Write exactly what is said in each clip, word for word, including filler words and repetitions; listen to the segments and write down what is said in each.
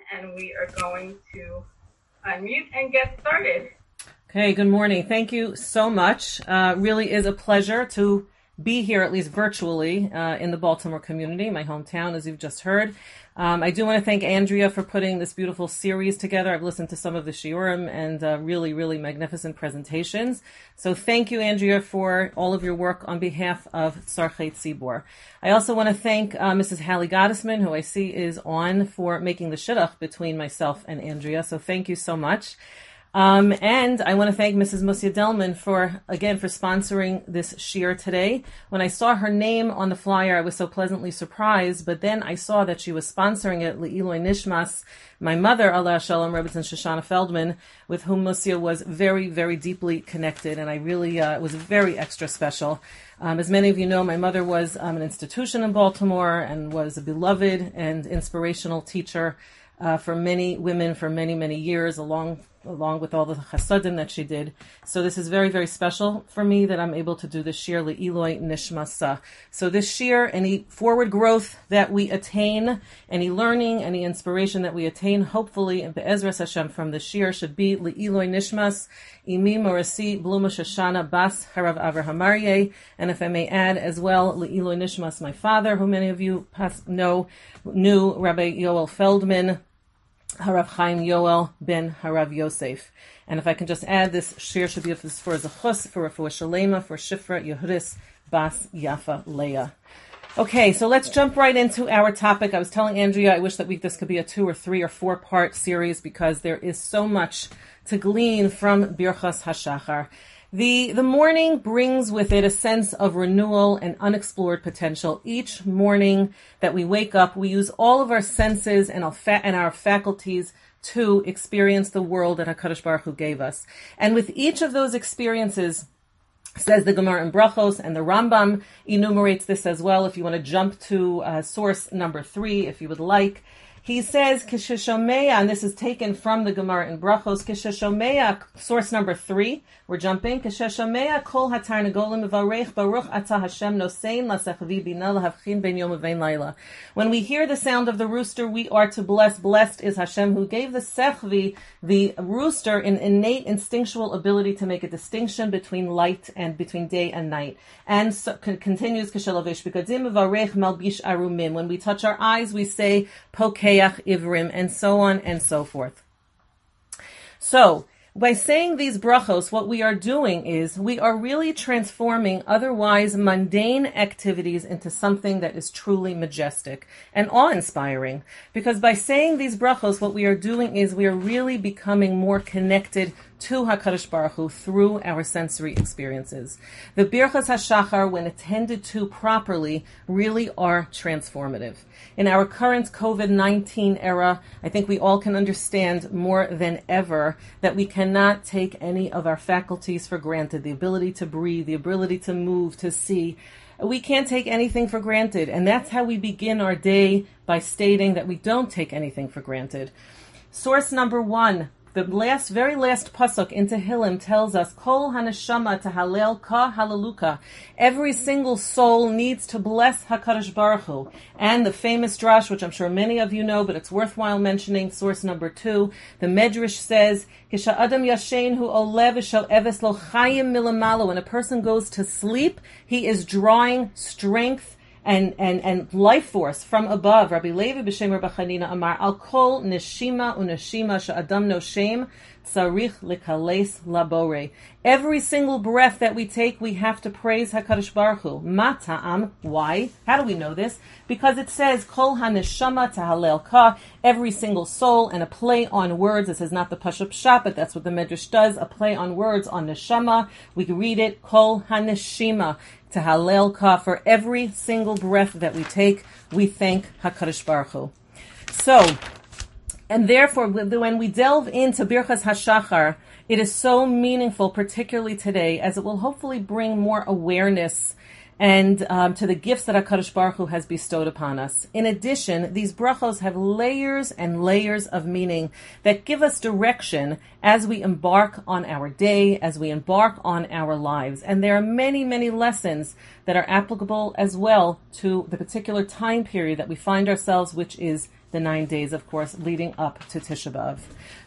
and we are going to unmute and get started. Okay, good morning. Thank you so much. Uh, really is a pleasure to be here, at least virtually, uh, in the Baltimore community, my hometown, as you've just heard. Um, I do want to thank Andrea for putting this beautiful series together. I've listened to some of the shiurim and uh, really, really magnificent presentations. So thank you, Andrea, for all of your work on behalf of Tzarchei Tzibor. I also want to thank uh, Missus Hallie Gottesman, who I see is on, for making the shidduch between myself and Andrea. So thank you so much. Um, and I want to thank Missus Musia Delman for, again, for sponsoring this shiur today. When I saw her name on the flyer, I was so pleasantly surprised, but then I saw that she was sponsoring it, Le'iloi Nishmas, my mother, Allah Shalom Rebbetzin Shoshana Feldman, with whom Musia was very, very deeply connected, and I really, uh, it was very extra special. Um, as many of you know, my mother was um, an institution in Baltimore and was a beloved and inspirational teacher uh, for many women for many, many years, along along with all the chasadim that she did. So this is very, very special for me that I'm able to do this shiur, Le'iloi Nishmasa. So this shiur, any forward growth that we attain, any learning, any inspiration that we attain, hopefully, in Be'ezras Hashem from the shiur should be Le'iloi Nishmas, Imi Morasi Bluma Shoshana Bas Harav Avraham Aryeh. And if I may add as well, Le'iloi Nishmas, my father, who many of you know, knew, Rabbi Yoel Feldman, Harav Chaim Yoel ben Harav Yosef. And if I can just add, this shiur should be for Zechus, for Refuah Shalema, for Shifra Yehudis Bas Yafa Leah. Okay, so let's jump right into our topic. I was telling Andrea I wish that we this could be a two or three or four part series because there is so much to glean from Birchas HaShachar. The the morning brings with it a sense of renewal and unexplored potential. Each morning that we wake up, we use all of our senses and our, fa- and our faculties to experience the world that HaKadosh Baruch Hu gave us. And with each of those experiences, says the Gemara in Brachos, and the Rambam enumerates this as well. If you want to jump to uh, source number three, if you would like, he says, Kishashomeya, and this is taken from the Gemara in Brachos, Kishashomeya, source number three, we're jumping, Kishashomeya kol hatarnagolim mevarech baruch atah Hashem nosein lasechavi bina lahavchin ben yom uvein laila. When we hear the sound of the rooster, we are to bless. Blessed is Hashem, who gave the sechvi, the rooster, an innate instinctual ability to make a distinction between light and between day and night. And so, con- continues, Kishalavish, b'kadim mevarech malbish arumim. When we touch our eyes, we say, pokeach ivrim, and so on and so forth. So, by saying these brachos, what we are doing is we are really transforming otherwise mundane activities into something that is truly majestic and awe-inspiring. Because by saying these brachos, what we are doing is we are really becoming more connected to HaKadosh Baruch Hu through our sensory experiences. The Birchas HaShachar, when attended to properly, really are transformative. In our current covid nineteen era, I think we all can understand more than ever that we cannot take any of our faculties for granted. The ability to breathe, the ability to move, to see. We can't take anything for granted. And that's how we begin our day, by stating that we don't take anything for granted. Source number one. The last, very last pasuk in Tehillim tells us, Kol haneshama tahalel ka halaluka. Every single soul needs to bless HaKadosh Baruch Hu. And the famous drash, which I'm sure many of you know, but it's worthwhile mentioning, source number two, the Medrash says, Kisha adam yashen hu olev v'shel eves lo chayim milamalo. When a person goes to sleep, he is drawing strength and, and, and life force from above. Rabbi Levi b'shem Rabbi Chanina Amar, Al kol neshima uneshima she'adam noshem tzarich lekales labore. Every single breath that we take, we have to praise HaKadosh Baruch Hu. Ma ta'am, why? How do we know this? Because it says, Kol haneshama tahalel ka, every single soul, and a play on words. This is not the Pashup Pshat, but that's what the Medrash does, a play on words on neshama. We read it, Kol haneshima tahalel ka. For every single breath that we take, we thank HaKadosh Baruch Hu. So, and therefore, when we delve into Birchas HaShachar, it is so meaningful, particularly today, as it will hopefully bring more awareness and um, to the gifts that HaKadosh Baruch Hu has bestowed upon us. In addition, these brachos have layers and layers of meaning that give us direction as we embark on our day, as we embark on our lives. And there are many, many lessons that are applicable as well to the particular time period that we find ourselves, which is the nine days, of course, leading up to Tisha B'Av.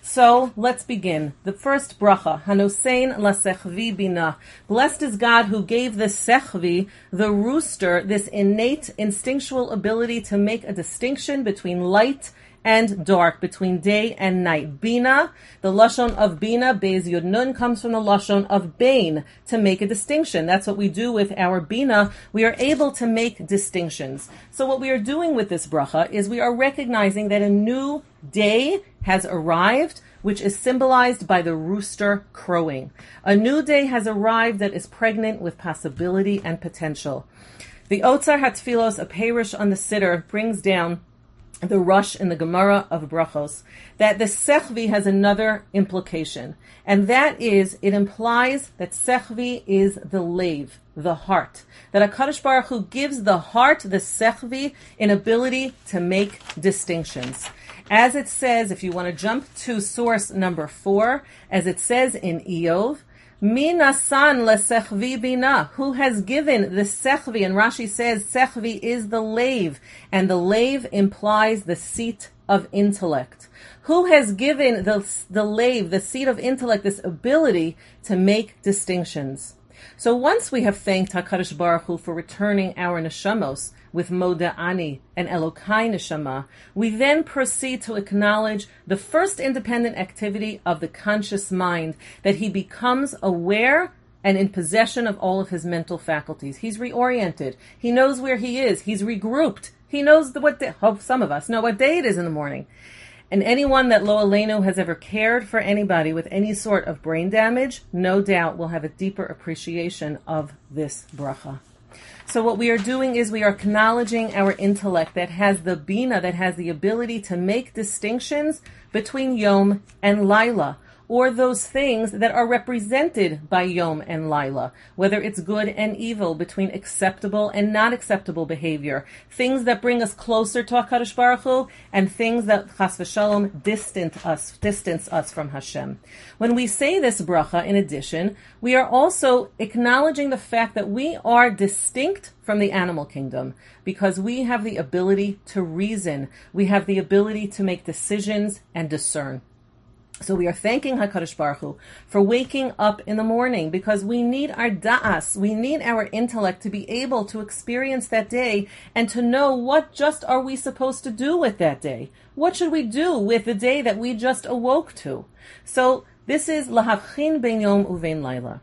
So let's begin. The first bracha, Hanosein LaSechvi Bina. Blessed is God who gave the Sechvi, the rooster, this innate instinctual ability to make a distinction between light and dark, between day and night. Bina, the lashon of bina, Beis Yud Nun, comes from the lashon of bain, to make a distinction. That's what we do with our bina. We are able to make distinctions. So what we are doing with this bracha is we are recognizing that a new day has arrived, which is symbolized by the rooster crowing. A new day has arrived that is pregnant with possibility and potential. The Otzar HaTfilos, a perush on the Siddur, brings down the rush in the Gemara of Brachos, that the Sechvi has another implication, and that is, it implies that Sechvi is the lave, the heart, that HaKadosh Baruch Hu gives the heart, the Sechvi, an ability to make distinctions. As it says, if you want to jump to source number four, as it says in Iyov, Mi nasan lesechvi bina. Who has given the sechvi? And Rashi says sechvi is the lave, and the lave implies the seat of intellect. Who has given the the lave, the seat of intellect, this ability to make distinctions? So once we have thanked HaKadosh Baruch Hu for returning our neshamos with Moda'ani and Elokai Neshama, we then proceed to acknowledge the first independent activity of the conscious mind, that he becomes aware and in possession of all of his mental faculties. He's reoriented. He knows where he is. He's regrouped. He knows the, what day, hope some of us know what day it is in the morning. And anyone that Lo Aleinu has ever cared for anybody with any sort of brain damage, no doubt will have a deeper appreciation of this bracha. So what we are doing is we are acknowledging our intellect that has the bina, that has the ability to make distinctions between Yom and Laila, or those things that are represented by Yom and Laila, whether it's good and evil, between acceptable and not acceptable behavior, things that bring us closer to HaKadosh Baruch Hu, and things that chas v'shalom distance us, distance us from Hashem. When we say this bracha, in addition, we are also acknowledging the fact that we are distinct from the animal kingdom, because we have the ability to reason, we have the ability to make decisions and discern. So we are thanking HaKadosh Baruch Hu for waking up in the morning, because we need our da'as, we need our intellect to be able to experience that day and to know what just are we supposed to do with that day. What should we do with the day that we just awoke to? So this is lahavchin ben yom uvein laila.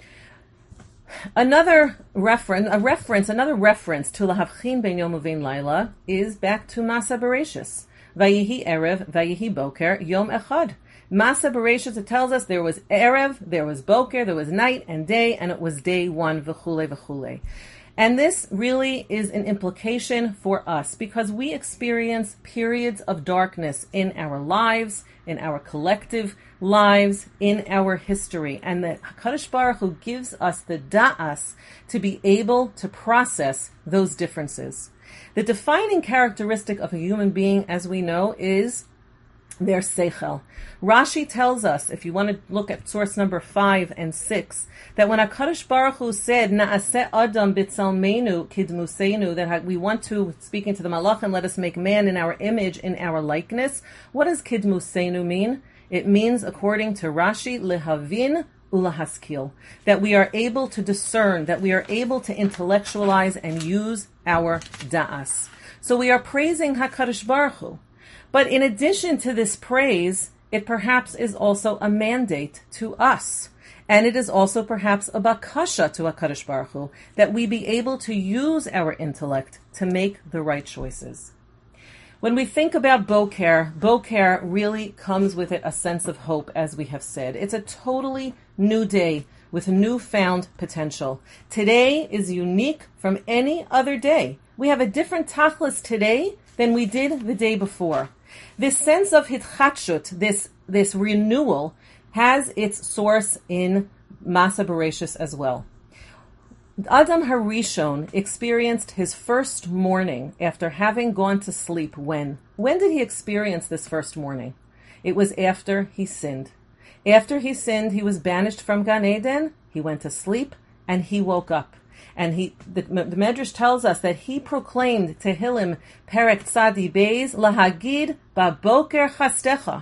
Another reference, a reference, another reference to lahavchin ben yom uvein laila is back to Masa Bereshis. Vayihi erev, vayihi boker, yom echad. Masa Bereshis, it tells us there was erev, there was boker, there was night and day, and it was day one, v'chule v'chule. And this really is an implication for us, because we experience periods of darkness in our lives, in our collective lives, in our history. And the HaKadosh Baruch Hu gives us the da'as to be able to process those differences. The defining characteristic of a human being, as we know, is their seichel. Rashi tells us, if you want to look at source number five and six, that when HaKadosh Baruch Hu said, Na'aseh Adam b'tzalmeinu kidmuseinu, that we want to, speaking to the Malachim, let us make man in our image, in our likeness. What does kidmuseinu mean? It means, according to Rashi, lehavin ulahaskil, that we are able to discern, that we are able to intellectualize and use our da'as. So we are praising HaKadosh Baruch Hu. But in addition to this praise, it perhaps is also a mandate to us. And it is also perhaps a bakasha to HaKadosh Baruch Hu, that we be able to use our intellect to make the right choices. When we think about Boker, Boker really comes with it a sense of hope, as we have said. It's a totally new day with newfound potential. Today is unique from any other day. We have a different tachlis today than we did the day before. This sense of hitchatshut, this this renewal, has its source in Masa Bereshis as well. Adam Harishon experienced his first morning after having gone to sleep when? When did he experience this first morning? It was after he sinned. After he sinned, he was banished from Gan Eden, he went to sleep, and he woke up. And he, the, the Medrash tells us that he proclaimed Tehillim Perek Tzadi Beis Lahagid Baboker Chastecha.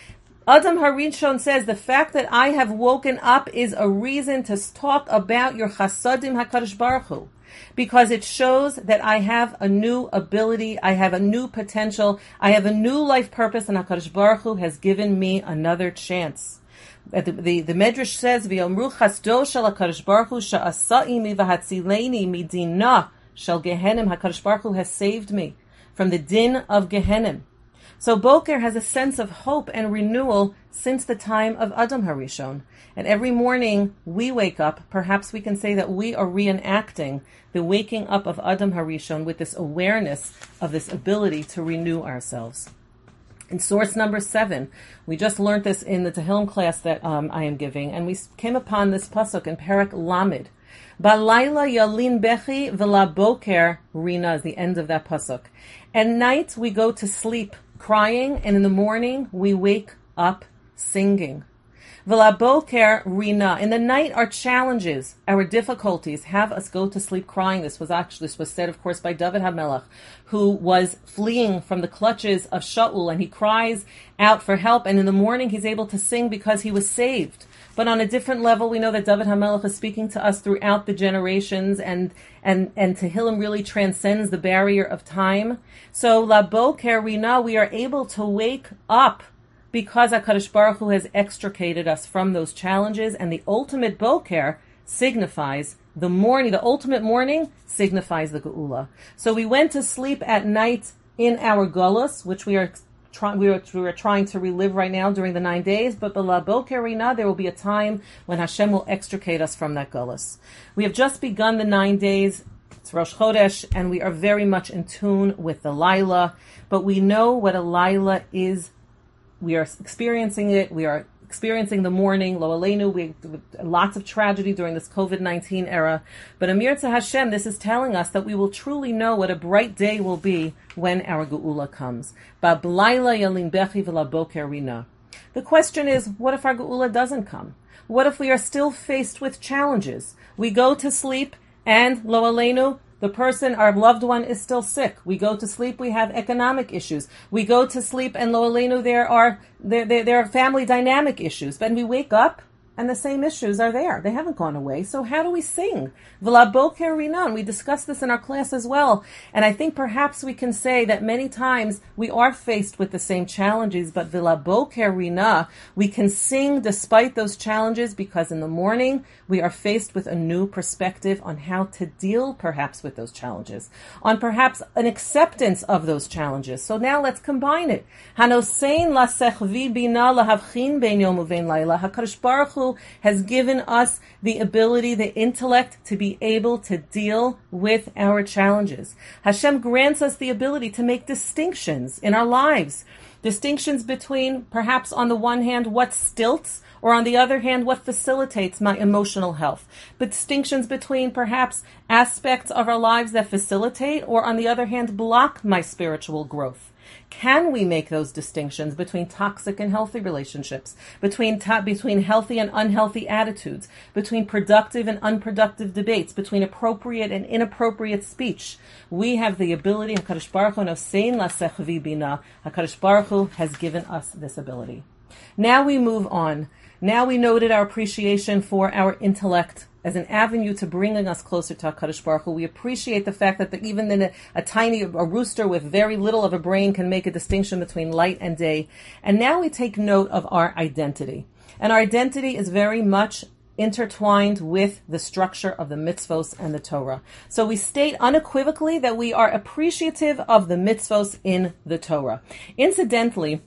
Adam Harishon says, the fact that I have woken up is a reason to talk about your chasadim HaKadosh Baruch Hu, because it shows that I have a new ability, I have a new potential, I have a new life purpose, and HaKadosh Baruch Hu has given me another chance. The, the, the Medrash says, V'yomru chasdo shel HaKadosh Baruch Hu sha'asa'imi v'hatzileni midina shel Gehenim. HaKadosh Baruch Hu has saved me from the din of Gehenim. So Boker has a sense of hope and renewal since the time of Adam Harishon. And every morning we wake up, perhaps we can say that we are reenacting the waking up of Adam Harishon with this awareness of this ability to renew ourselves. In source number seven, we just learned this in the Tehillim class that um, I am giving, and we came upon this pasuk in Perek Lamed. Balayla yalin bechi v'la boker rina is the end of that pasuk. At night we go to sleep crying, and in the morning we wake up singing. V'la boker rina. In the night, our challenges, our difficulties have us go to sleep crying. This was actually this was said, of course, by David HaMelech, who was fleeing from the clutches of Shaul, and he cries out for help. And in the morning, he's able to sing because he was saved. But on a different level, we know that David HaMelech is speaking to us throughout the generations, and and and Tehillim really transcends the barrier of time. So La Boker Rina, we are able to wake up because HaKadosh Baruch Hu has extricated us from those challenges, and the ultimate Boker signifies the morning. The ultimate morning signifies the Geula. So we went to sleep at night in our Gullus, which we are trying we are, we are trying to relive right now during the nine days. But B'la Boker Rina, there will be a time when Hashem will extricate us from that Gullus. We have just begun the nine days. It's Rosh Chodesh, and we are very much in tune with the Laila. But we know what a Laila is. We are experiencing it. We are experiencing the morning. Lo Aleinu, we lots of tragedy during this covid nineteen era. But Amir Tzah Hashem, this is telling us that we will truly know what a bright day will be when our Geula comes. Ba'b'layla yalin bechi v'la boker rina. The question is, what if our Geula doesn't come? What if we are still faced with challenges? We go to sleep and Lo Aleinu, the person, our loved one, is still sick. We go to sleep, we have economic issues. We go to sleep, and Lo Aleinu, there are there, there, there are family dynamic issues. But we wake up, and the same issues are there. They haven't gone away. So how do we sing? V'la boker rinan. We discussed this in our class as well. And I think perhaps we can say that many times we are faced with the same challenges, but v'la boker rina, we can sing despite those challenges, because in the morning we are faced with a new perspective on how to deal perhaps with those challenges, on perhaps an acceptance of those challenges. So now let's combine it. Hanosein lasechvi bina lahavchin bein yom uvein laila. HaKadosh Baruch Hu has given us the ability, the intellect, to be able to deal with our challenges. Hashem grants us the ability to make distinctions in our lives. Distinctions between, perhaps on the one hand, what stilts, or on the other hand, what facilitates my emotional health. But distinctions between perhaps aspects of our lives that facilitate, or on the other hand, block my spiritual growth. Can we make those distinctions between toxic and healthy relationships, between ta- between healthy and unhealthy attitudes, between productive and unproductive debates, between appropriate and inappropriate speech? We have the ability. HaKadosh Baruch Hu nosein lasechvi bina. HaKadosh Baruch Hu has given us this ability. Now we move on. Now we noted our appreciation for our intellect as an avenue to bringing us closer to HaKadosh Baruch Hu. We appreciate the fact that the, even in a, a tiny, a rooster with very little of a brain can make a distinction between light and day. And now we take note of our identity. And our identity is very much intertwined with the structure of the mitzvos and the Torah. So we state unequivocally that we are appreciative of the mitzvos in the Torah. Incidentally,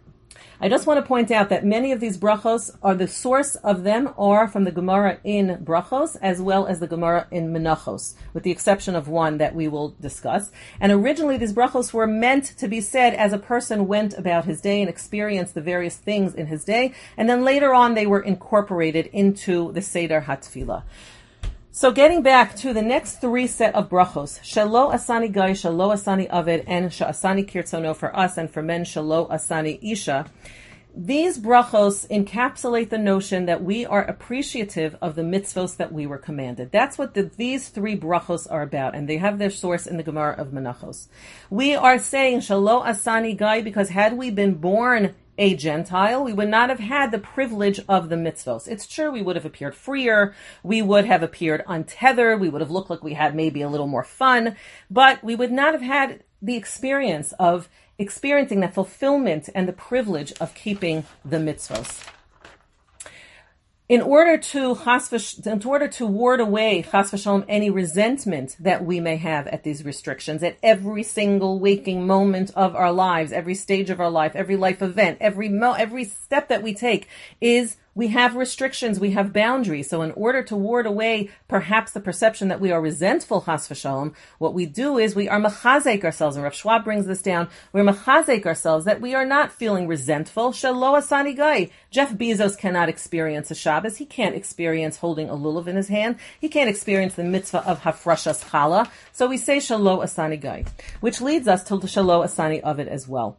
I just want to point out that many of these brachos are the source of them are from the Gemara in Brachos as well as the Gemara in Menachos, with the exception of one that we will discuss. And originally these brachos were meant to be said as a person went about his day and experienced the various things in his day, and then later on they were incorporated into the Seder HaTfilah. So getting back to the next three set of brachos, Shalo Asani Gai, Shalo Asani Aved, and Sha'asani Kirtzono for us, and for men, Shalo Asani Isha. These brachos encapsulate the notion that we are appreciative of the mitzvos that we were commanded. That's what the, these three brachos are about, and they have their source in the Gemara of Menachos. We are saying Shalo Asani Gai because had we been born a Gentile, we would not have had the privilege of the mitzvos. It's true, we would have appeared freer, we would have appeared untethered, we would have looked like we had maybe a little more fun, but we would not have had the experience of experiencing that fulfillment and the privilege of keeping the mitzvos. In order to in order to ward away chas v'shalom any resentment that we may have at these restrictions, at every single waking moment of our lives, every stage of our life, every life event, every mo- every step that we take is we have restrictions, we have boundaries. So in order to ward away perhaps the perception that we are resentful, chas v'shalom, what we do is we are mechazek ourselves, and Rav Schwab brings this down, we're mechazek ourselves, that we are not feeling resentful. Shelo asani gai. Jeff Bezos cannot experience a Shabbos. He can't experience holding a lulav in his hand. He can't experience the mitzvah of hafrashas challah. So we say shelo asani gai, which leads us to shelo asani of it as well.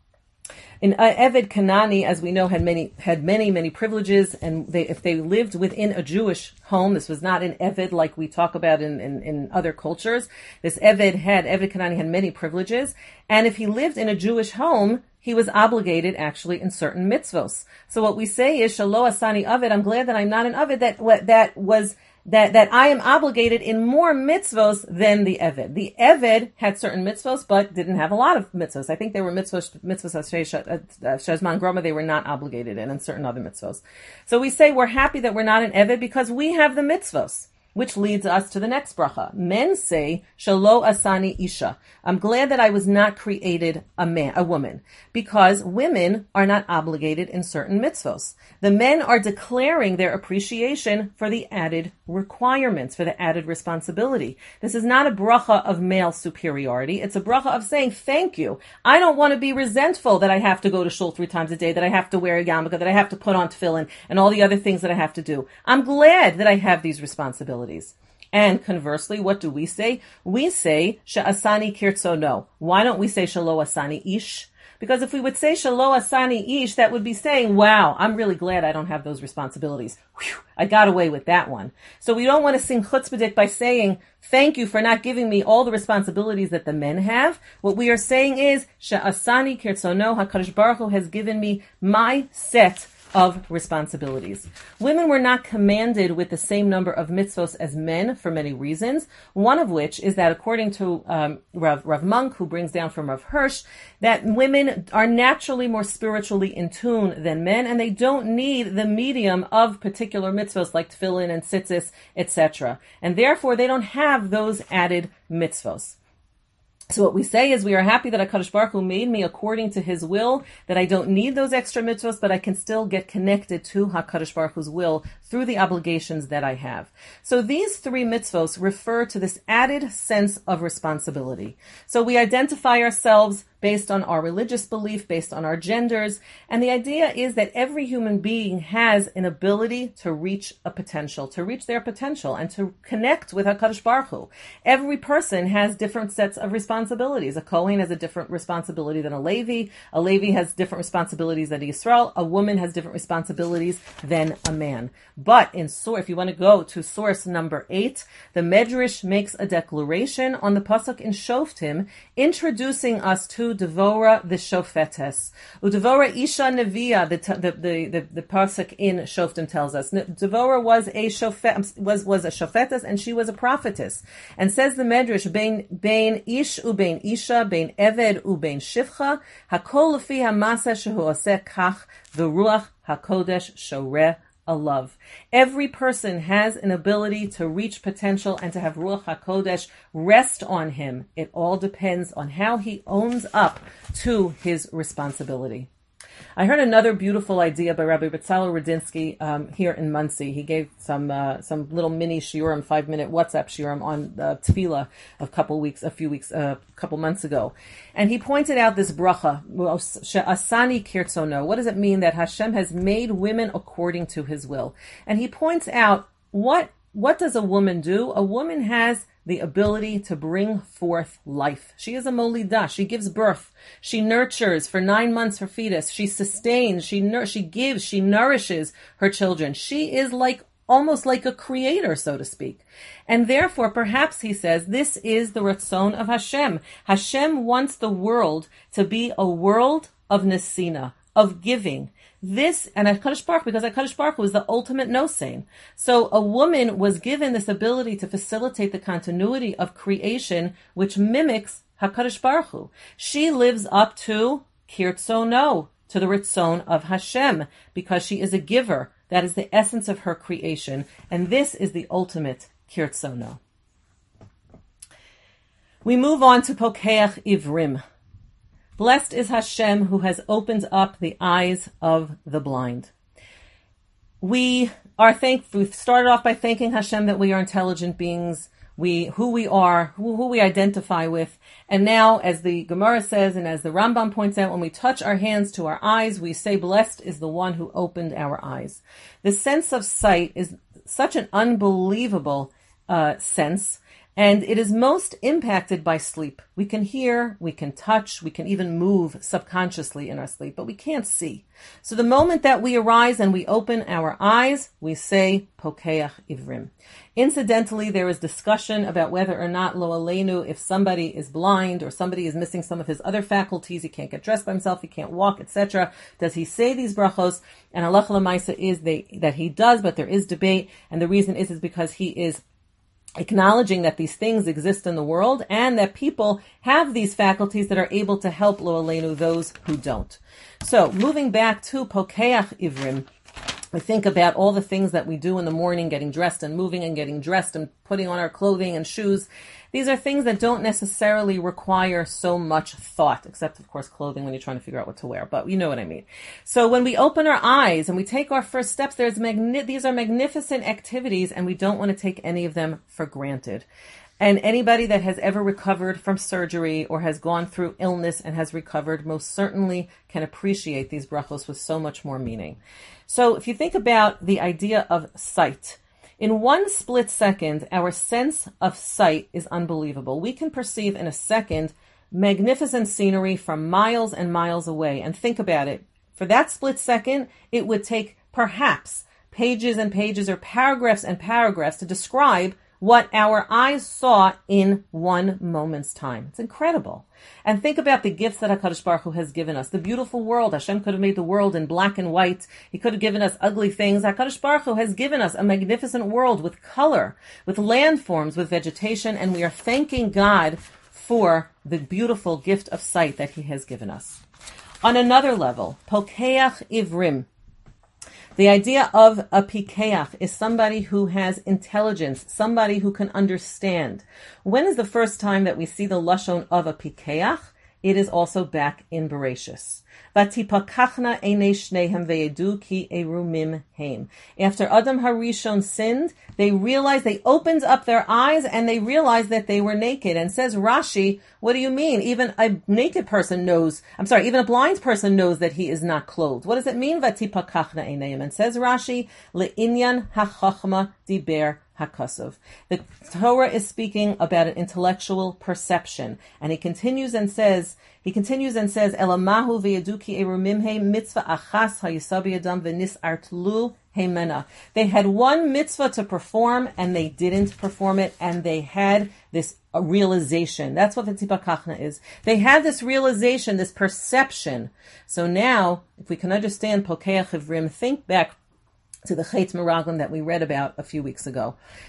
In uh, Eved Kanani, as we know, had many had many many privileges, and they, if they lived within a Jewish home, this was not an Eved like we talk about in, in, in other cultures. This Eved had Eved Kanani had many privileges, and if he lived in a Jewish home, he was obligated actually in certain mitzvos. So what we say is Shalo Asani Aved. I'm glad that I'm not an Aved that what that was. That, that I am obligated in more mitzvos than the Eved. The Eved had certain mitzvos, but didn't have a lot of mitzvos. I think they were mitzvos, mitzvos Shezman Groma, they were not obligated in, and certain other mitzvos. So we say we're happy that we're not an Eved because we have the mitzvos, which leads us to the next bracha. Men say, Shalo Asani Isha. I'm glad that I was not created a man, a woman, because women are not obligated in certain mitzvos. The men are declaring their appreciation for the added requirements, for the added responsibility. This is not a bracha of male superiority. It's a bracha of saying, thank you. I don't want to be resentful that I have to go to shul three times a day, that I have to wear a yarmulke, that I have to put on tefillin, and all the other things that I have to do. I'm glad that I have these responsibilities. And conversely, what do we say? We say, Sha'asani kirtzono. Why don't we say Shalo Asani Ish? Because if we would say Shalo Asani Ish, that would be saying, wow, I'm really glad I don't have those responsibilities. Whew, I got away with that one. So we don't want to sing chutzpahdik by saying, thank you for not giving me all the responsibilities that the men have. What we are saying is, Sha'asani kirtzono, HaKadosh Baruch Hu has given me my set of responsibilities. Women were not commanded with the same number of mitzvos as men for many reasons, one of which is that according to um, Rav, Rav Monk, who brings down from Rav Hirsch, that women are naturally more spiritually in tune than men, and they don't need the medium of particular mitzvos like tefillin and tzitzis, et cetera. And therefore, they don't have those added mitzvos. So what we say is we are happy that HaKadosh Baruch Hu made me according to His will, that I don't need those extra mitzvahs, but I can still get connected to HaKadosh Baruch Hu's will through the obligations that I have. So these three mitzvos refer to this added sense of responsibility. So we identify ourselves based on our religious belief, based on our genders, and the idea is that every human being has an ability to reach a potential, to reach their potential, and to connect with HaKadosh Baruch Hu. Every person has different sets of responsibilities. A Kohen has a different responsibility than a Levi. A Levi has different responsibilities than a Yisrael. A woman has different responsibilities than a man. But in so, if you want to go to source number eight, the Medrash makes a declaration on the pasuk in Shoftim, introducing us to Devora the Shofetes. Udevora Isha Neviah, the the the the, the pasuk in Shoftim tells us Devora was a shofet was was a shofetes, and she was a prophetess. And says the Medrash, Bein Bein Ish ubein Isha, Bein Eved ubein Shivcha, Hakol lefi hamasa shehu oseh kach, v'ruach hakodesh shoreh a love. Every person has an ability to reach potential and to have Ruach HaKodesh rest on him. It all depends on how he owns up to his responsibility. I heard another beautiful idea by Rabbi Betzalel Radinsky um, here in Monsey. He gave some uh, some little mini shiurim, five minute WhatsApp shiurim on uh, tefillah a couple weeks, a few weeks, a uh, couple months ago, and he pointed out this bracha, Asani Kirtzono. What does it mean that Hashem has made women according to His will? And he points out what what does a woman do? A woman has the ability to bring forth life. She is a molidah. She gives birth. She nurtures for nine months her fetus. She sustains. She nur- she gives. She nourishes her children. She is like almost like a creator, so to speak. And therefore, perhaps he says, this is the Ratzon of Hashem. Hashem wants the world to be a world of nesina, of giving. This, and HaKadosh Baruch Hu, because HaKadosh Baruch Hu is the ultimate nosein. So a woman was given this ability to facilitate the continuity of creation, which mimics HaKadosh Baruch Hu. She lives up to Kirtzono, to the Ritzon of Hashem, because she is a giver. That is the essence of her creation. And this is the ultimate Kirtzono. We move on to Pokeach Ivrim. Blessed is Hashem who has opened up the eyes of the blind. We are thankful. We've started off by thanking Hashem that we are intelligent beings, we who we are, who, who we identify with. And now, as the Gemara says, and as the Rambam points out, when we touch our hands to our eyes, we say, blessed is the one who opened our eyes. The sense of sight is such an unbelievable uh, sense. And it is most impacted by sleep. We can hear, we can touch, we can even move subconsciously in our sleep, but we can't see. So the moment that we arise and we open our eyes, we say, Pokeach Ivrim. Incidentally, there is discussion about whether or not lo aleinu, if somebody is blind or somebody is missing some of his other faculties, he can't get dressed by himself, he can't walk, et cetera. Does he say these brachos? And halacha l'maisa is they, that he does, but there is debate, and the reason is is because he is acknowledging that these things exist in the world and that people have these faculties that are able to help lo aleinu those who don't. So moving back to Pokeach Ivrim, we think about all the things that we do in the morning, getting dressed and moving and getting dressed and putting on our clothing and shoes. These are things that don't necessarily require so much thought, except, of course, clothing when you're trying to figure out what to wear. But you know what I mean. So when we open our eyes and we take our first steps, there's magni- these are magnificent activities, and we don't want to take any of them for granted. And anybody that has ever recovered from surgery or has gone through illness and has recovered most certainly can appreciate these brachos with so much more meaning. So if you think about the idea of sight, in one split second, our sense of sight is unbelievable. We can perceive in a second magnificent scenery from miles and miles away. And think about it. For that split second, it would take perhaps pages and pages or paragraphs and paragraphs to describe what our eyes saw in one moment's time. It's incredible. And think about the gifts that HaKadosh Baruch Hu has given us. The beautiful world. Hashem could have made the world in black and white. He could have given us ugly things. HaKadosh Baruch Hu has given us a magnificent world with color, with landforms, with vegetation, and we are thanking God for the beautiful gift of sight that He has given us. On another level, Pokeach Ivrim. The idea of a pikeach is somebody who has intelligence, somebody who can understand. When is the first time that we see the lashon of a pikeach? It is also back in Bereshis. Vatipakachna einei shnehem veyedu ki erumim heim. After Adam Harishon sinned, they realized, they opened up their eyes and they realized that they were naked. And says Rashi, what do you mean? Even a naked person knows, I'm sorry, even a blind person knows that he is not clothed. What does it mean? Vatipakachna eineim. And says Rashi, le'inyan hachachma diber HaKasov. The Torah is speaking about an intellectual perception, and he continues and says, he continues and says, Elamahu v'yaduki erumimhe mitzvah achas hayisabi adam v'nis artlu heimena. They had one mitzvah to perform, and they didn't perform it, and they had this realization. That's what the Tzipakachna is. They had this realization, this perception. So now, if we can understand Pokeach Ivrim, think back to the Chet Meraglim that we read about a few weeks ago.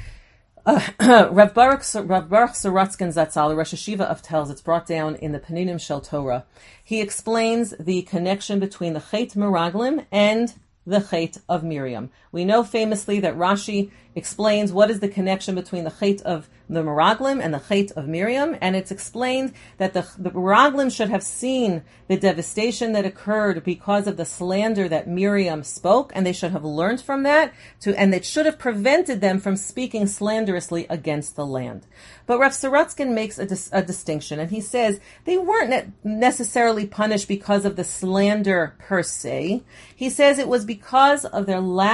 Uh, Rav Baruch, Rav Baruch Sorotzkin Zatzal, Rosh Hashiva of Telz, it's brought down in the Peninim Shel Torah. He explains the connection between the Chet Meraglim and the Chet of Miriam. We know famously that Rashi explains what is the connection between the Chet of the Meraglim and the Chet of Miriam, and it's explained that the, the Meraglim should have seen the devastation that occurred because of the slander that Miriam spoke, and they should have learned from that, to, and it should have prevented them from speaking slanderously against the land. But Rav Sorotzkin makes a, dis, a distinction, and he says they weren't ne- necessarily punished because of the slander per se. He says it was because of their lack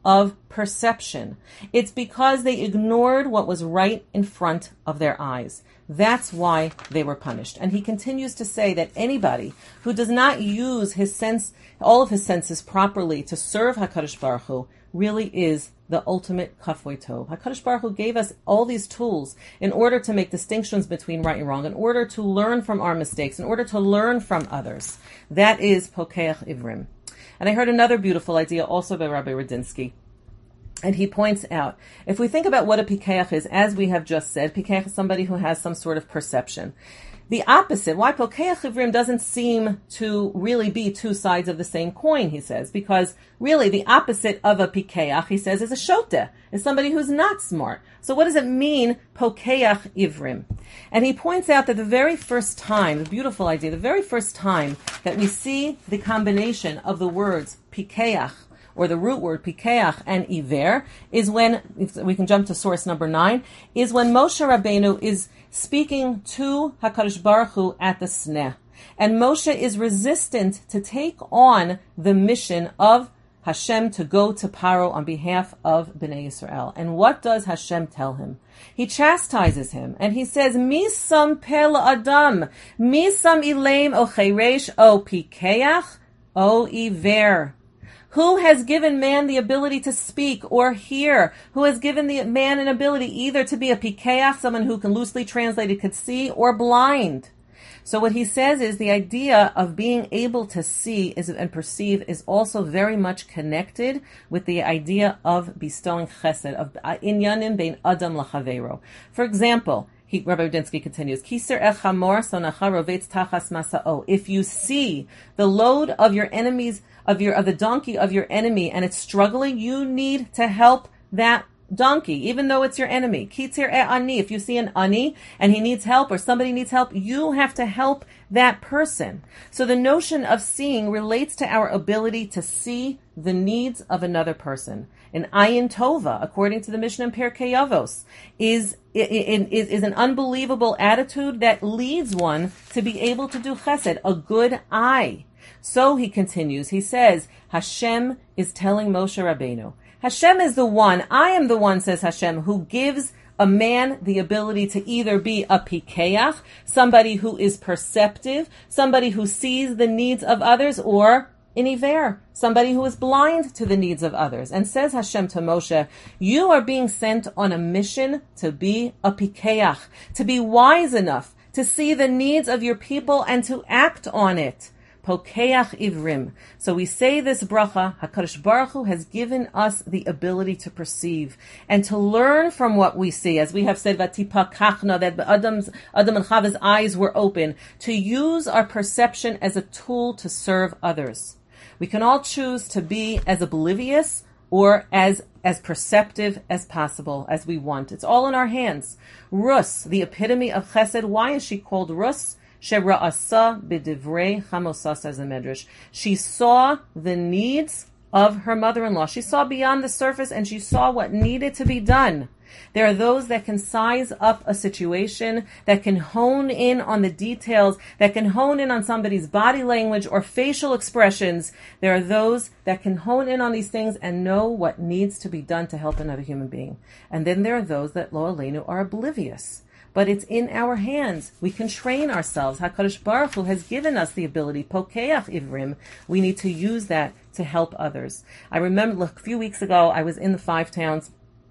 of perception. It's because they ignored what was right in front of their eyes. That's why they were punished. And he continues to say that anybody who does not use his sense, all of his senses properly to serve HaKadosh Baruch Hu really is the ultimate kafoi tov. HaKadosh Baruch Hu gave us all these tools in order to make distinctions between right and wrong, in order to learn from our mistakes, in order to learn from others. That is pokeach ivrim. And I heard another beautiful idea also by Rabbi Radinsky. And he points out, if we think about what a pikeach is, as we have just said, pikeach is somebody who has some sort of perception. The opposite, why pokeach ivrim doesn't seem to really be two sides of the same coin, he says, because really the opposite of a pikeach, he says, is a shoteh, is somebody who's not smart. So what does it mean, pokeach ivrim? And he points out that the very first time, the beautiful idea, the very first time that we see the combination of the words pikeach, or the root word pikeach and iver, is when, if we can jump to source number nine, is when Moshe Rabbeinu is speaking to HaKadosh Baruch Hu at the Sneh. And Moshe is resistant to take on the mission of Hashem to go to Paro on behalf of Bnei Yisrael. And what does Hashem tell him? He chastises him, and he says, Misam pel adam, misam ilaim o cheresh o pikeach o iver. Who has given man the ability to speak or hear? Who has given the man an ability either to be a pikeach, someone who can loosely translated could see, or blind? So what he says is the idea of being able to see is, and perceive is also very much connected with the idea of bestowing chesed, of inyanim bein adam lachaveiro. For example, He, Rabbi Radinsky continues, Kiser el chamor sonacha rovetz tachas masa'o. If you see the load of your enemies, of your of the donkey of your enemy, and it's struggling, you need to help that donkey, even though it's your enemy. Kitzir e ani. If you see an ani and he needs help or somebody needs help, you have to help that person. So the notion of seeing relates to our ability to see the needs of another person. An ayin tova, according to the Mishnah in Pirkei Avos, is, is is an unbelievable attitude that leads one to be able to do chesed, a good eye. So he continues, he says, Hashem is telling Moshe Rabbeinu, Hashem is the one, I am the one, says Hashem, who gives a man the ability to either be a pikeach, somebody who is perceptive, somebody who sees the needs of others, or an iver, somebody who is blind to the needs of others. And says Hashem to Moshe, you are being sent on a mission to be a pikeach, to be wise enough to see the needs of your people and to act on it. Pokeach ivrim. So we say this bracha, HaKadosh Baruch Hu has given us the ability to perceive and to learn from what we see. As we have said, Vatipakachna, that Adam's, Adam and Chava's eyes were open, to use our perception as a tool to serve others. We can all choose to be as oblivious or as as perceptive as possible, as we want. It's all in our hands. Rus, the epitome of chesed. Why is she called Rus? Shera'asa b'divrei chamosas, says the Medrash. She saw the needs of her mother-in-law. She saw beyond the surface and she saw what needed to be done. There are those that can size up a situation, that can hone in on the details, that can hone in on somebody's body language or facial expressions. There are those that can hone in on these things and know what needs to be done to help another human being. And then there are those that, lo aleinu, are oblivious. But it's in our hands. We can train ourselves. HaKadosh Baruch Hu has given us the ability, pokeach ivrim. We need to use that to help others. I remember look, a few weeks ago, I was in the Five Towns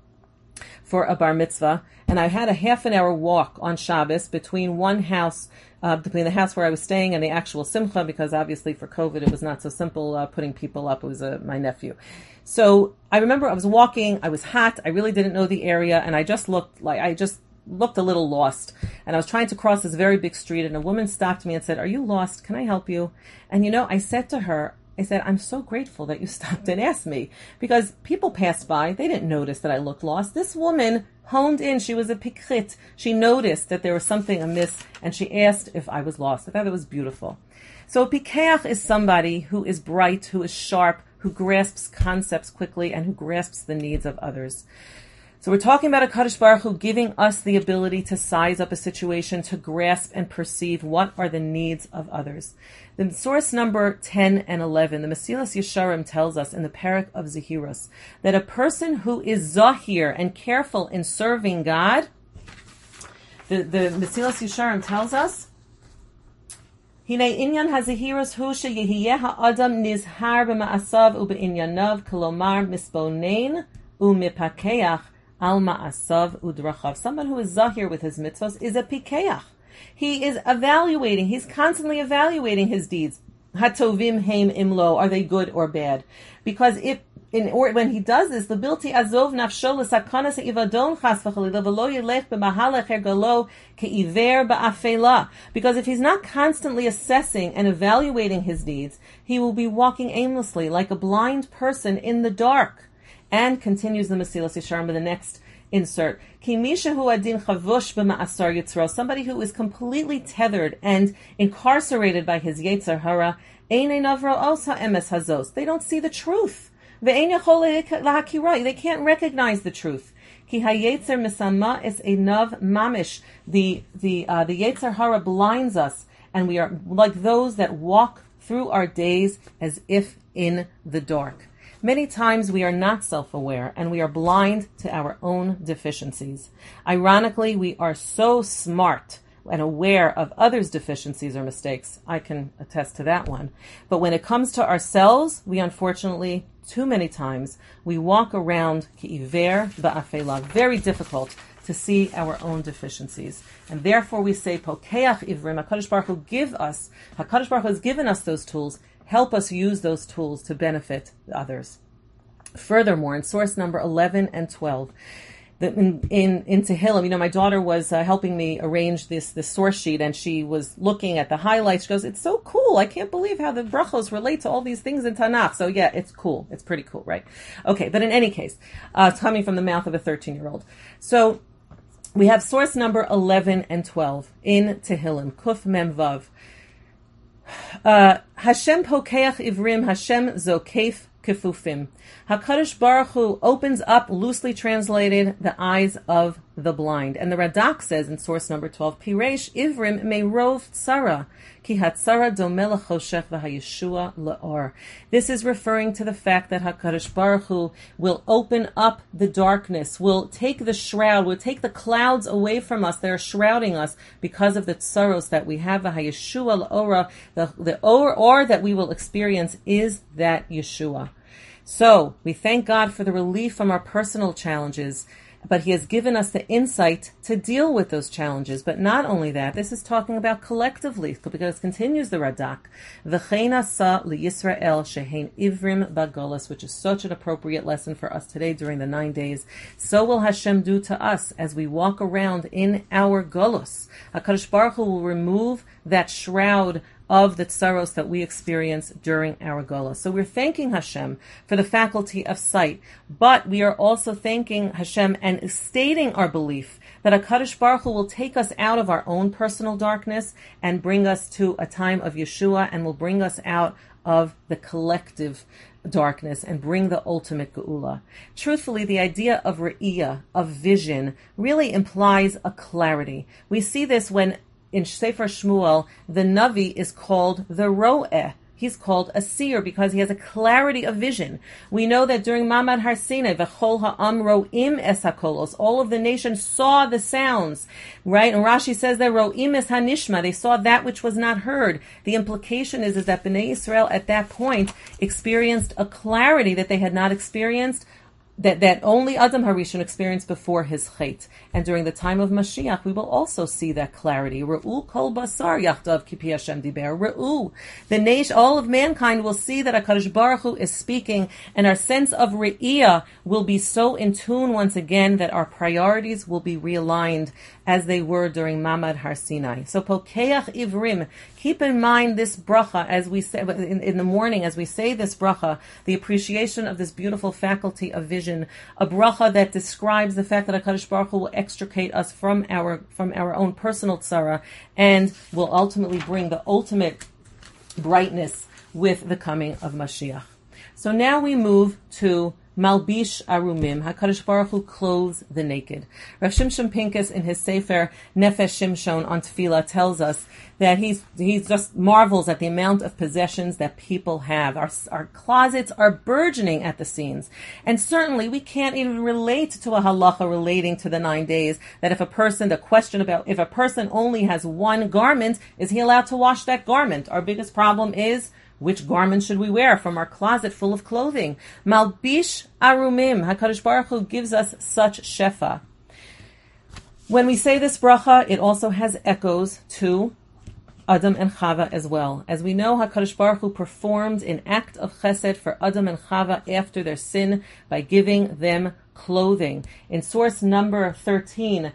for a bar mitzvah, and I had a half an hour walk on Shabbos between one house, uh, between the house where I was staying and the actual simcha, because obviously for COVID it was not so simple uh, putting people up. It was uh, my nephew. So I remember I was walking, I was hot, I really didn't know the area, and I just looked like, I just looked a little lost. And I was trying to cross this very big street, and a woman stopped me and said, are you lost? Can I help you? And you know, I said to her, I said, I'm so grateful that you stopped and asked me, because people passed by. They didn't notice that I looked lost. This woman honed in. She was a pikrit. She noticed that there was something amiss, and she asked if I was lost. I thought it was beautiful. So a pikeach is somebody who is bright, who is sharp, who grasps concepts quickly, and who grasps the needs of others. So we're talking about HaKadosh Baruch Hu giving us the ability to size up a situation, to grasp and perceive what are the needs of others. The source number ten and eleven, the Mesilas Yesharim tells us in the Parak of Zehirus, that a person who is zahir and careful in serving God, the, the Mesilas Yesharim tells us, Hine inyan hazehirus hu sheyehiyeh ha'adam nizhar b'ma'asav u'be'inyanav kolomar misbonein u'mipakeach al ma'asav u'drachav. Someone who is zahir with his mitzvahs is a pikeach. He is evaluating, he's constantly evaluating his deeds. Hatovim heim imlo, are they good or bad? Because if in or when he does this, the bilti azov nafsho l'sakanas ivadon chas v'chalila v'lo yelech b'mahalech ergalo ke'iver ba'afela. Because if he's not constantly assessing and evaluating his deeds, he will be walking aimlessly like a blind person in the dark. And continues the Mesilas Yesharim with the next insert. Somebody who is completely tethered and incarcerated by his Yetzer Hara, they don't see the truth. They can't recognize the truth. The the uh, the Yetzer Hara blinds us, and we are like those that walk through our days as if in the dark. Many times we are not self-aware and we are blind to our own deficiencies. Ironically, we are so smart and aware of others' deficiencies or mistakes. I can attest to that one. But when it comes to ourselves, we unfortunately, too many times, we walk around ki'iver ba'afela, very difficult to see our own deficiencies. And therefore we say, Pokeach ivrim, HaKadosh Baruch Hu give us, HaKadosh Baruch Hu has given us those tools. Help us use those tools to benefit others. Furthermore, in source number eleven and twelve, the, in, in, in Tehillim, you know, my daughter was uh, helping me arrange this, this source sheet, and she was looking at the highlights. She goes, it's so cool. I can't believe how the brachos relate to all these things in Tanakh. So yeah, it's cool. It's pretty cool, right? Okay, but in any case, uh, it's coming from the mouth of a thirteen-year-old. So we have source number eleven and twelve in Tehillim, Kuf Mem Vav. Uh, Hashem pokeach ivrim, Hashem zokef kefufim. HaKadosh Baruch Hu opens up, loosely translated, the eyes of the blind. And the Radak says in source number twelve, Piresh ivrim meirov tzara, ki hatzara domeh lachoshech v'hayeshua la'or. This is referring to the fact that HaKadosh Baruch Hu will open up the darkness, will take the shroud, will take the clouds away from us that are shrouding us because of the tsaros that we have. V'hayeshua la'ora, the, the or, or that we will experience is that Yeshua. So, we thank God for the relief from our personal challenges, but He has given us the insight to deal with those challenges. But not only that, this is talking about collectively, because it continues the Radak, V'chein asa liYisrael shehein ivrim bagolas, which is such an appropriate lesson for us today during the nine days. So will Hashem do to us as we walk around in our golos. HaKadosh Baruch Hu will remove that shroud of the tsaros that we experience during our gola. So we're thanking Hashem for the faculty of sight, but we are also thanking Hashem and stating our belief that HaKadosh Baruch Hu will take us out of our own personal darkness and bring us to a time of Yeshua, and will bring us out of the collective darkness and bring the ultimate geula. Truthfully, the idea of re'iyah, of vision, really implies a clarity. We see this when in Sefer Shmuel, the Navi is called the Ro'eh. He's called a seer because he has a clarity of vision. We know that during Mamad Har Sinai, V'chol ha'am ro'im es hakolos, all of the nation saw the sounds, right? And Rashi says that ro'im es hanishma, they saw that which was not heard. The implication is, is that Bnei Yisrael at that point experienced a clarity that they had not experienced, that, that only Adam Harishon experienced before his chait. And during the time of Mashiach, we will also see that clarity. Re'u kol basar yachdav kipi Hashem diber. Re'u. The nation, all of mankind will see that HaKadosh Baruch Hu is speaking, and our sense of re'iyah will be so in tune once again that our priorities will be realigned as they were during Mamad Har Sinai. So pokeach ivrim. Keep in mind this bracha as we say in, in the morning, as we say this bracha, the appreciation of this beautiful faculty of vision, a bracha that describes the fact that HaKadosh Baruch Hu will extricate us from our from our own personal tzara, and will ultimately bring the ultimate brightness with the coming of Mashiach. So now we move to Malbish Arumim. HaKadosh Baruch Hu clothes the naked. Rav Shimshon Pincus in his Sefer Nefesh Shimshon on Tefillah tells us that he's he just marvels at the amount of possessions that people have. Our, our closets are burgeoning at the seams. And certainly we can't even relate to a halacha relating to the nine days that if a person, the question about if a person only has one garment, is he allowed to wash that garment? Our biggest problem is, which garment should we wear from our closet full of clothing? Malbish Arumim. HaKadosh Baruch Hu gives us such shefa. When we say this bracha, it also has echoes to Adam and Chava as well. As we know, HaKadosh Baruch Hu performed an act of chesed for Adam and Chava after their sin by giving them clothing. In source number thirteen,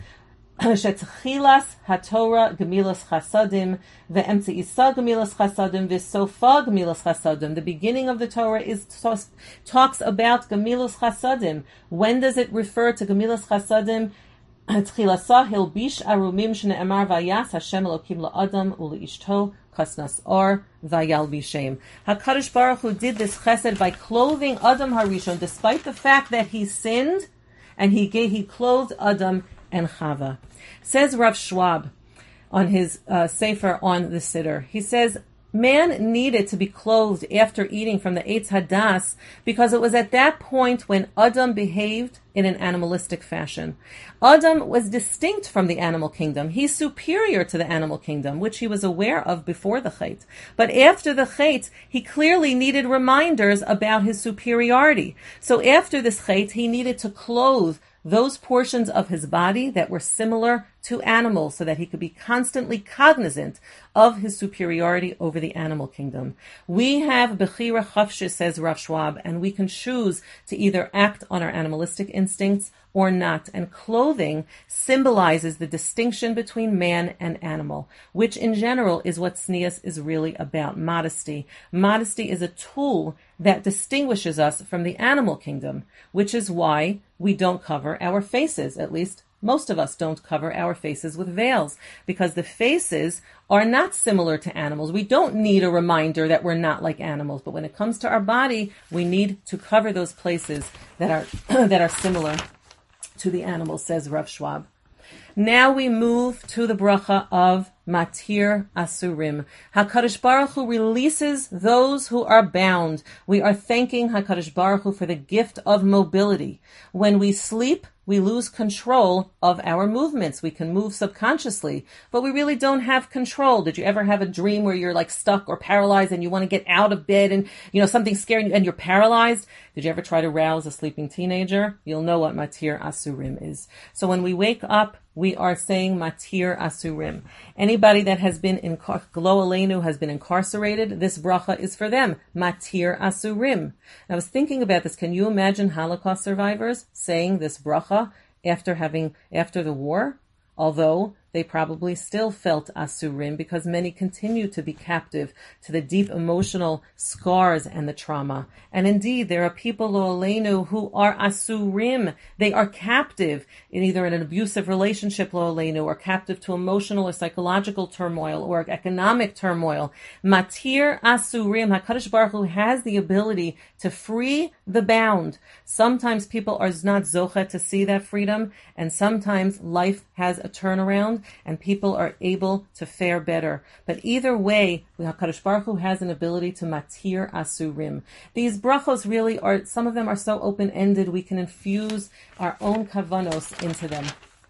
Shetchilas HaTorah Gemilas Chasadim ve'emtzeisa Gemilas Chasadim ve'sofa Gemilas Chasadim. The beginning of the Torah is talks about Gemilas Chasadim. When does it refer to Gemilas Chasadim? Tchilasa Hilbish Arumim Shne'emar Vayas Hashem Elokim LaAdam U'Leishto Kasnas Or Vayalbishem. HaKadosh Baruch Hu did this chesed by clothing Adam Harishon, despite the fact that he sinned, and he gave, he clothed Adam and Chava. Says Rav Schwab on his uh, Sefer on the Siddur. He says, man needed to be clothed after eating from the Eitz Hadas because it was at that point when Adam behaved in an animalistic fashion. Adam was distinct from the animal kingdom. He's superior to the animal kingdom, which he was aware of before the Chait. But after the Chait, he clearly needed reminders about his superiority. So after this Chait, he needed to clothe those portions of his body that were similar to animals so that he could be constantly cognizant of his superiority over the animal kingdom. We have Bechira Chafshis, says Rav Schwab, and we can choose to either act on our animalistic instincts or not. And clothing symbolizes the distinction between man and animal, which in general is what tznius is really about, modesty. Modesty is a tool that distinguishes us from the animal kingdom, which is why we don't cover our faces. At least most of us don't cover our faces with veils, because the faces are not similar to animals. We don't need a reminder that we're not like animals, but when it comes to our body, we need to cover those places that are that are similar to the animals, says Rav Schwab. Now we move to the bracha of Matir Asurim. HaKadosh Baruch Hu releases those who are bound. We are thanking HaKadosh Baruch Hu for the gift of mobility. When we sleep, we lose control of our movements. We can move subconsciously, but we really don't have control. Did you ever have a dream where you're like stuck or paralyzed and you want to get out of bed and, you know, something's scaring you and you're paralyzed? Did you ever try to rouse a sleeping teenager? You'll know what Matir Asurim is. So when we wake up, we are saying Matir Asurim. Anybody that has been in Glo Aleinu has been incarcerated, this bracha is for them. Matir Asurim. I was thinking about this. Can you imagine Holocaust survivors saying this bracha after having after the war? Although they probably still felt asurim because many continue to be captive to the deep emotional scars and the trauma. And indeed, there are people, lo aleinu, who are asurim. They are captive in either an abusive relationship, lo aleinu, or captive to emotional or psychological turmoil or economic turmoil. Matir asurim. HaKadosh Baruch Hu has the ability to free the bound. Sometimes people are not zocha to see that freedom, and sometimes life has a turnaround and people are able to fare better. But either way, HaKadosh Baruch Hu has an ability to matir asurim. These brachos really are, some of them are so open-ended, we can infuse our own kavanos into them.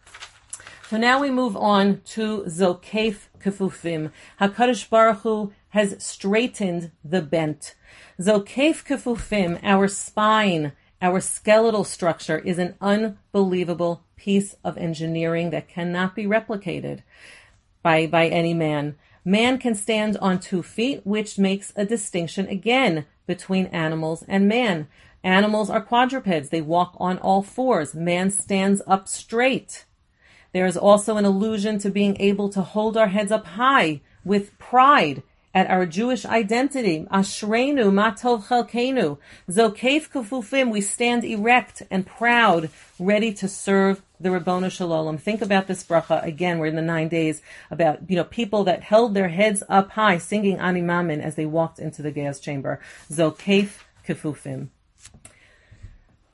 So now we move on to Zokef Kefufim. HaKadosh Baruch Hu has straightened the bent. Zokef Kefufim, our spine, our skeletal structure, is an unbelievable piece of engineering that cannot be replicated by, by any man. Man can stand on two feet, which makes a distinction again between animals and man. Animals are quadrupeds. They walk on all fours. Man stands up straight. There is also an allusion to being able to hold our heads up high with pride at our Jewish identity. Ashreinu, matov chelkeinu. Zokef kufufim, we stand erect and proud, ready to serve the Ribbono Shel Olam. Think about this bracha again. We're in the nine days about, you know, people that held their heads up high, singing Ani Mamin as they walked into the gas chamber. Zokef kufufim.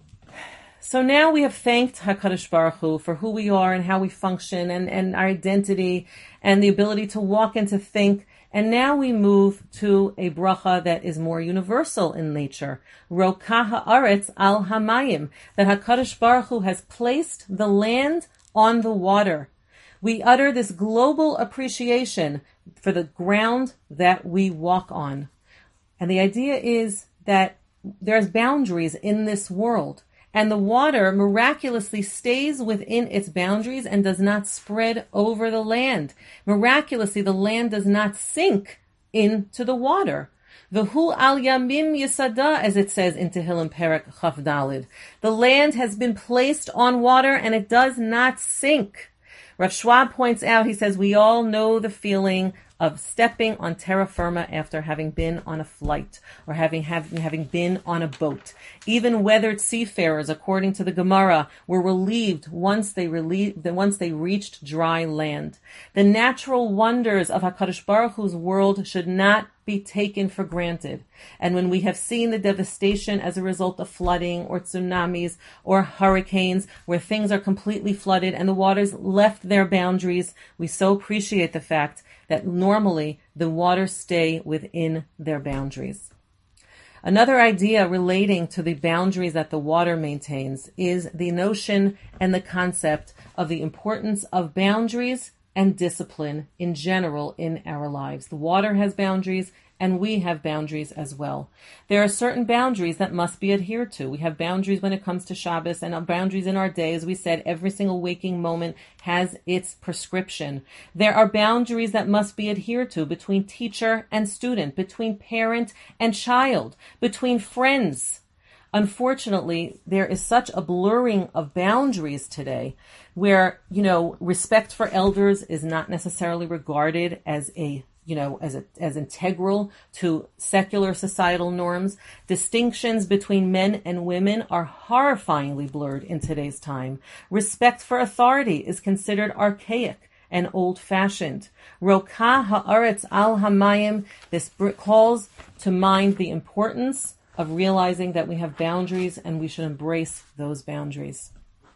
So now we have thanked HaKadosh Baruch Hu for who we are and how we function and, and our identity and the ability to walk and to think. And now we move to a bracha that is more universal in nature. Rokah haaretz al hamayim, that HaKadosh Baruch Hu has placed the land on the water. We utter this global appreciation for the ground that we walk on. And the idea is that there's boundaries in this world, and the water miraculously stays within its boundaries and does not spread over the land. Miraculously, the land does not sink into the water. V'hu al yamim yisada, as it says in Tehillim Perek Chaf Dalid. The land has been placed on water and it does not sink. Rav Schwab points out, he says, we all know the feeling of stepping on terra firma after having been on a flight or having, having, having been on a boat. Even weathered seafarers, according to the Gemara, were relieved once they relieved, once they reached dry land. The natural wonders of HaKadosh Baruch Hu's world should not be taken for granted. And when we have seen the devastation as a result of flooding or tsunamis or hurricanes where things are completely flooded and the waters left their boundaries, we so appreciate the fact that normally the waters stay within their boundaries. Another idea relating to the boundaries that the water maintains is the notion and the concept of the importance of boundaries and discipline in general in our lives. The water has boundaries and we have boundaries as well. There are certain boundaries that must be adhered to. We have boundaries when it comes to Shabbos and boundaries in our day. As we said, every single waking moment has its prescription. There are boundaries that must be adhered to between teacher and student, between parent and child, between friends. Unfortunately, there is such a blurring of boundaries today where, you know, respect for elders is not necessarily regarded as a you know, as a, as integral to secular societal norms. Distinctions between men and women are horrifyingly blurred in today's time. Respect for authority is considered archaic and old-fashioned. Rokah haaretz al hamayim, this calls to mind the importance of realizing that we have boundaries and we should embrace those boundaries.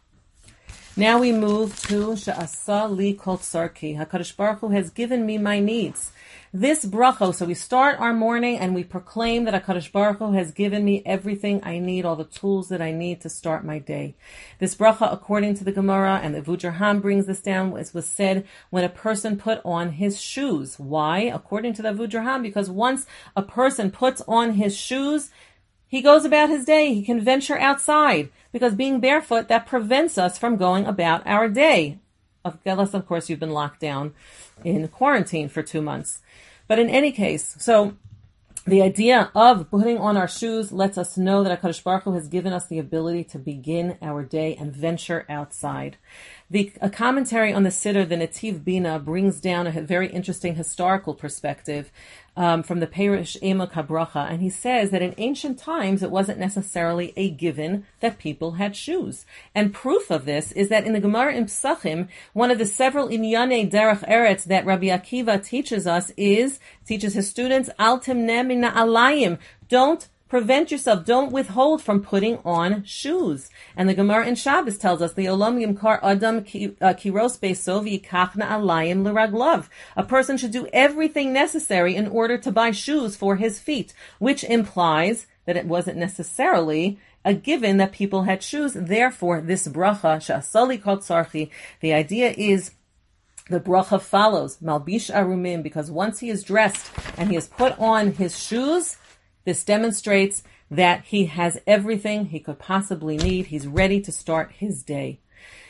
Now we move to She'asa li kol tzarki. HaKadosh Baruch Hu has given me my needs. This bracha, so we start our morning and we proclaim that HaKadosh Baruch Hu has given me everything I need, all the tools that I need to start my day. This bracha, according to the Gemara, and the Vujra Ham brings this down, as was said when a person put on his shoes. Why? According to the Vujra Ham, because once a person puts on his shoes, he goes about his day. He can venture outside because being barefoot, that prevents us from going about our day. Unless, of course, you've been locked down in quarantine for two months. But in any case, so the idea of putting on our shoes lets us know that HaKadosh Baruch Hu has given us the ability to begin our day and venture outside. The a commentary on the Siddur, the Netiv Bina, brings down a very interesting historical perspective um, from the Perish Emok HaBracha, and he says that in ancient times it wasn't necessarily a given that people had shoes. And proof of this is that in the Gemara in Psachim, one of the several Inyanei Derech Eretz that Rabbi Akiva teaches us is, teaches his students, Al timneh min na'alayim, don't prevent yourself, don't withhold from putting on shoes. And the Gemara in Shabbos tells us, the Olam Yimkar Adam Kiros Beisov Yikach Na'alayim L'Raglav. A person should do everything necessary in order to buy shoes for his feet, which implies that it wasn't necessarily a given that people had shoes. Therefore, this bracha, She'asa li kol tzarchi, the idea is the bracha follows, Malbish Arumim, because once he is dressed and he has put on his shoes, this demonstrates that he has everything he could possibly need. He's ready to start his day.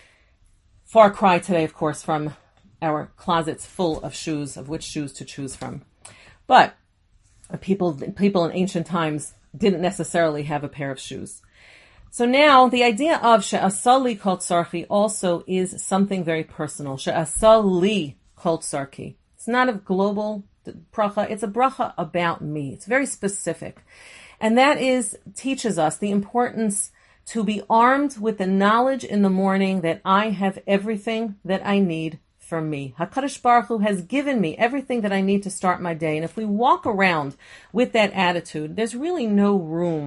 Far cry today, of course, from our closets full of shoes, of which shoes to choose from. But people, people in ancient times didn't necessarily have a pair of shoes. So now the idea of She'asa li kol tzarchi also is something very personal. She'asa li kol tzarchi. It's not a global bracha, it's a bracha about me. It's very specific. And that is, teaches us the importance to be armed with the knowledge in the morning that I have everything that I need for me. HaKadosh Baruch Hu has given me everything that I need to start my day. And if we walk around with that attitude, there's really no room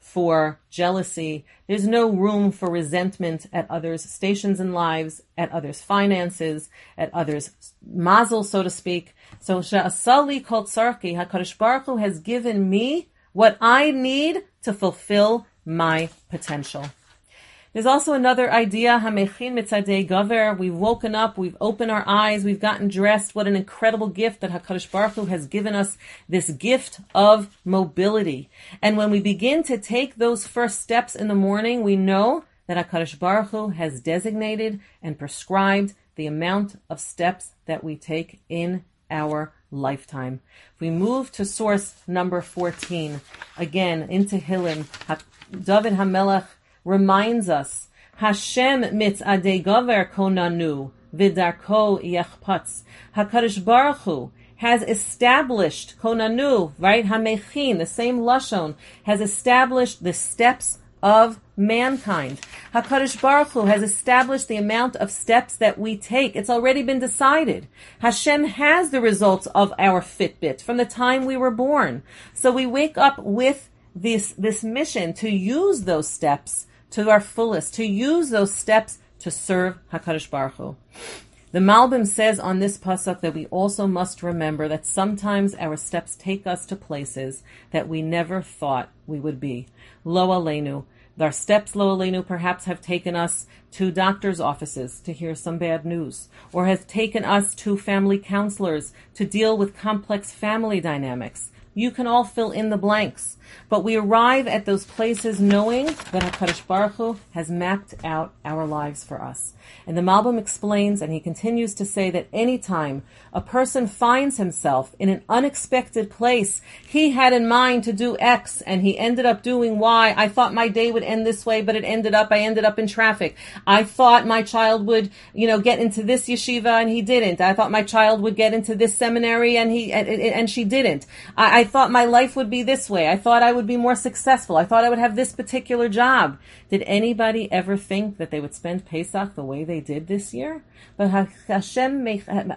for jealousy. There's no room for resentment at others' stations in lives, at others' finances, at others' mazel, so to speak. So She'asali kol tzarki, HaKadosh Baruch Hu has given me what I need to fulfill my potential. There's also another idea, Hamechin mitzadei gaver. We've woken up, we've opened our eyes, we've gotten dressed. What an incredible gift that HaKadosh Baruch Hu has given us, this gift of mobility. And when we begin to take those first steps in the morning, we know that HaKadosh Baruch Hu has designated and prescribed the amount of steps that we take in our lifetime. If we move to source number fourteen, again, in Tehillim, David HaMelech reminds us, Hashem mitzadei gaver konanu v'darko yechpatz. HaKadosh Baruch Hu has established konanu, right? Hamechin, the same lashon, has established the steps of mankind. HaKadosh Baruch Hu has established the amount of steps that we take. It's already been decided. Hashem has the results of our Fitbit from the time we were born. So we wake up with this, this mission to use those steps to our fullest, to use those steps to serve HaKadosh Baruch Hu. The Malbim says on this pasuk that we also must remember that sometimes our steps take us to places that we never thought we would be. Lo aleinu. Our steps, lo aleinu, perhaps have taken us to doctors' offices to hear some bad news, or has taken us to family counselors to deal with complex family dynamics. You can all fill in the blanks. But we arrive at those places knowing that HaKadosh Baruch Hu has mapped out our lives for us. And the Malbim explains, and he continues to say that any time a person finds himself in an unexpected place, he had in mind to do X and he ended up doing Y. I thought my day would end this way, but it ended up, I ended up in traffic. I thought my child would, you know, get into this yeshiva and he didn't. I thought my child would get into this seminary and he, and, and she didn't. I, I thought my life would be this way. I thought I would be more successful. I thought I would have this particular job. Did anybody ever think that they would spend Pesach the way they did this year? But Hashem mechin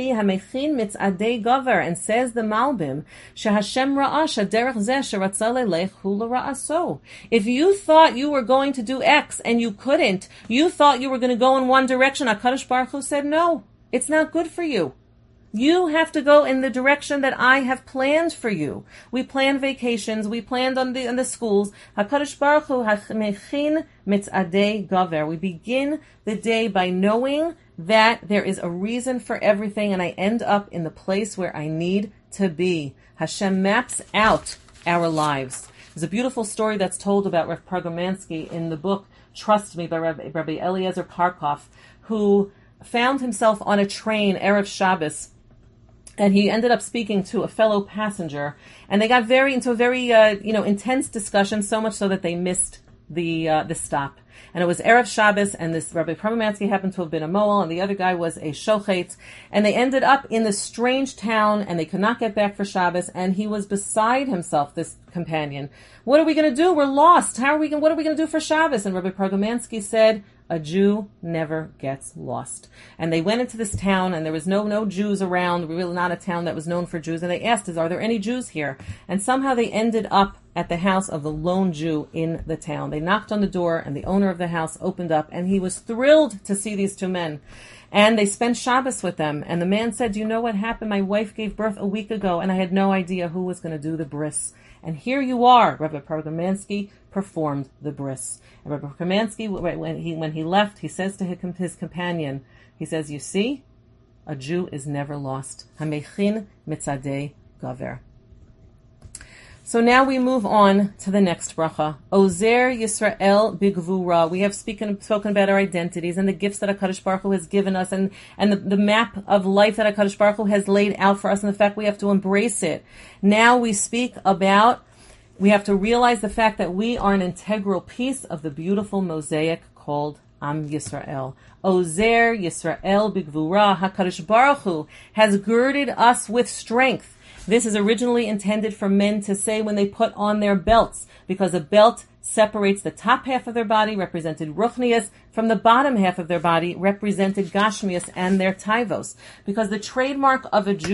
mitzadei gaver, and says the Malbim, sheHashem ra'ah shaderech zeh sheratza lelech hu l'ra'aso. If you thought you were going to do X and you couldn't, you thought you were going to go in one direction, HaKadosh Baruch Hu said, no, it's not good for you. You have to go in the direction that I have planned for you. We planned vacations. We planned on the on the schools. HaKadosh Baruch Hu mechin mitzadei gaver. We begin the day by knowing that there is a reason for everything, and I end up in the place where I need to be. Hashem maps out our lives. There's a beautiful story that's told about Rav Pargomansky in the book Trust Me by Rabbi, Rabbi Eliezer Parkov, who found himself on a train Erev Shabbos. And he ended up speaking to a fellow passenger, and they got very into a very, uh, you know, intense discussion, so much so that they missed the uh, the stop. And it was Erev Shabbos, and this Rabbi Pargomansky happened to have been a Moel, and the other guy was a Shochet, and they ended up in this strange town, and they could not get back for Shabbos, and he was beside himself, this companion. What are we going to do? We're lost. How are we going? What are we going to do for Shabbos? And Rabbi Pargomansky said, a Jew never gets lost. And they went into this town, and there was no no Jews around. Really not a town that was known for Jews. And they asked, "Is are there any Jews here?" And somehow they ended up at the house of the lone Jew in the town. They knocked on the door, and the owner of the house opened up, and he was thrilled to see these two men. And they spent Shabbos with them. And the man said, "Do you know what happened? My wife gave birth a week ago, and I had no idea who was going to do the bris. And here you are." Rabbi Pargomansky performed the bris. And Rabbi Pargomansky, when he when he left, he says to his companion, he says, "You see, a Jew is never lost. Hamechin mitzadei gaver." So now we move on to the next bracha. Ozer Yisrael bigvura. We have speaken, spoken about our identities and the gifts that HaKadosh Baruch Hu has given us, and, and the, the map of life that HaKadosh Baruch Hu has laid out for us, and the fact we have to embrace it. Now we speak about, we have to realize the fact that we are an integral piece of the beautiful mosaic called Am Yisrael. Ozer Yisrael bigvura. HaKadosh Baruch Hu has girded us with strength. This is originally intended for men to say when they put on their belts, because a belt separates the top half of their body, represented Ruchnius, from the bottom half of their body, represented Gashmius and their Taivos. Because the trademark of a Jew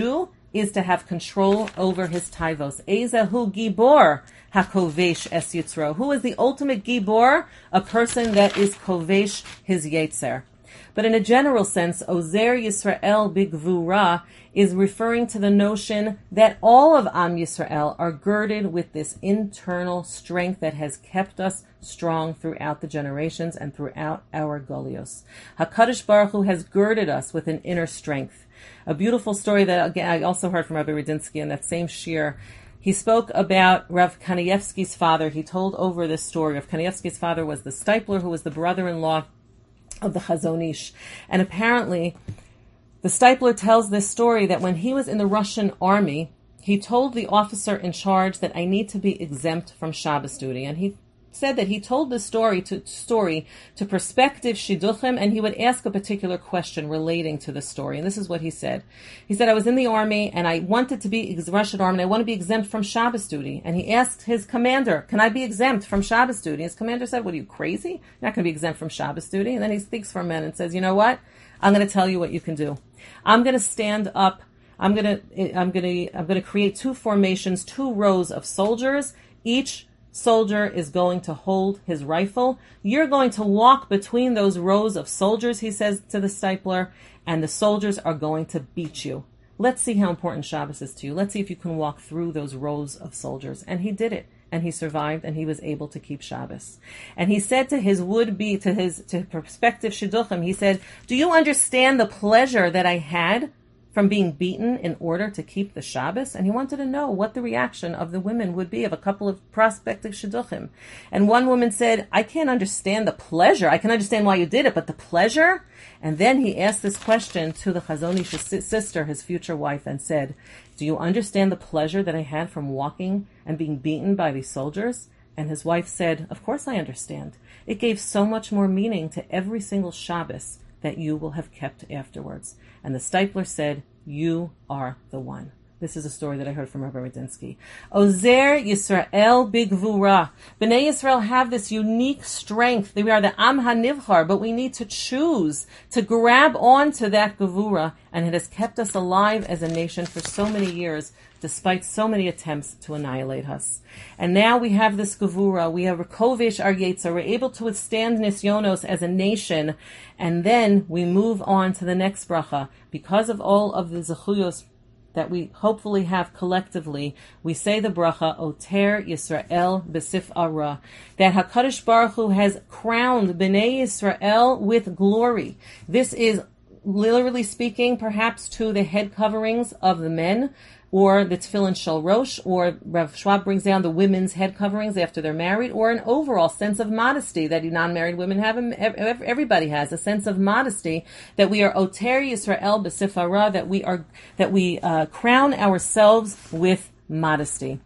is to have control over his taivos. Ezehu gibor hakovesh es yitzro. Who is the ultimate gibor? A person that is kovesh his yetzer. But in a general sense, Ozer Yisrael Bigvura is referring to the notion that all of Am Yisrael are girded with this internal strength that has kept us strong throughout the generations and throughout our Golios. HaKadosh Baruch Hu has girded us with an inner strength. A beautiful story that again I also heard from Rabbi Rudinsky in that same shir. He spoke about Rav Kanievsky's father. He told over this story. Rav Kanievsky's father was the Stipler, who was the brother-in-law of the Chazon Ish. And apparently, the Stipler tells this story that when he was in the Russian army, he told the officer in charge that I need to be exempt from Shabbos duty. And he said that he told this story to story to prospective shidduchim, and he would ask a particular question relating to the story. And this is what he said. He said, I was in the army, and I wanted to be the Russian army, and I want to be exempt from Shabbos duty. And he asked his commander, can I be exempt from Shabbos duty? His commander said, what, are you crazy? You're not going to be exempt from Shabbos duty. And then he speaks for a minute and says, you know what? I'm going to tell you what you can do. I'm going to stand up. I'm going to, I'm going to, I'm going to create two formations, two rows of soldiers. Each soldier is going to hold his rifle. You're going to walk between those rows of soldiers, he says to the Stipler, and the soldiers are going to beat you. Let's see how important Shabbos is to you. Let's see if you can walk through those rows of soldiers. And he did it. And he survived, and he was able to keep Shabbos. And he said to his would-be, to his to prospective shidduchim, he said, do you understand the pleasure that I had from being beaten in order to keep the Shabbos? And he wanted to know what the reaction of the women would be, of a couple of prospective shidduchim. And one woman said, I can't understand the pleasure. I can understand why you did it, but the pleasure? And then he asked this question to the Chazon Ish's sister, his future wife, and said, do you understand the pleasure that I had from walking and being beaten by these soldiers? And his wife said, of course I understand. It gave so much more meaning to every single Shabbos that you will have kept afterwards. And the Stipler said, you are the one. This is a story that I heard from Rabbi Rudinsky. Ozer Yisrael Bigvura. Bnei Yisrael have this unique strength. We are the Am HaNivchar, but we need to choose to grab onto that Gevura, and it has kept us alive as a nation for so many years, despite so many attempts to annihilate us. And now we have this Gevura, we have Rekovish our Yetzer, we're able to withstand Nisyonos as a nation, and then we move on to the next bracha. Because of all of the Zechuyos that we hopefully have collectively, we say the bracha, Oter Yisrael B'sif Ara, that HaKadosh Baruch Hu has crowned Bnei Yisrael with glory. This is, literally speaking, perhaps to the head coverings of the men, or the tefillin shel rosh, or Rav Schwab brings down the women's head coverings after they're married, or an overall sense of modesty that non-married women have, everybody has, a sense of modesty, that we are Oter Yisrael B'sif Ara, that we are, that we uh, crown ourselves with modesty.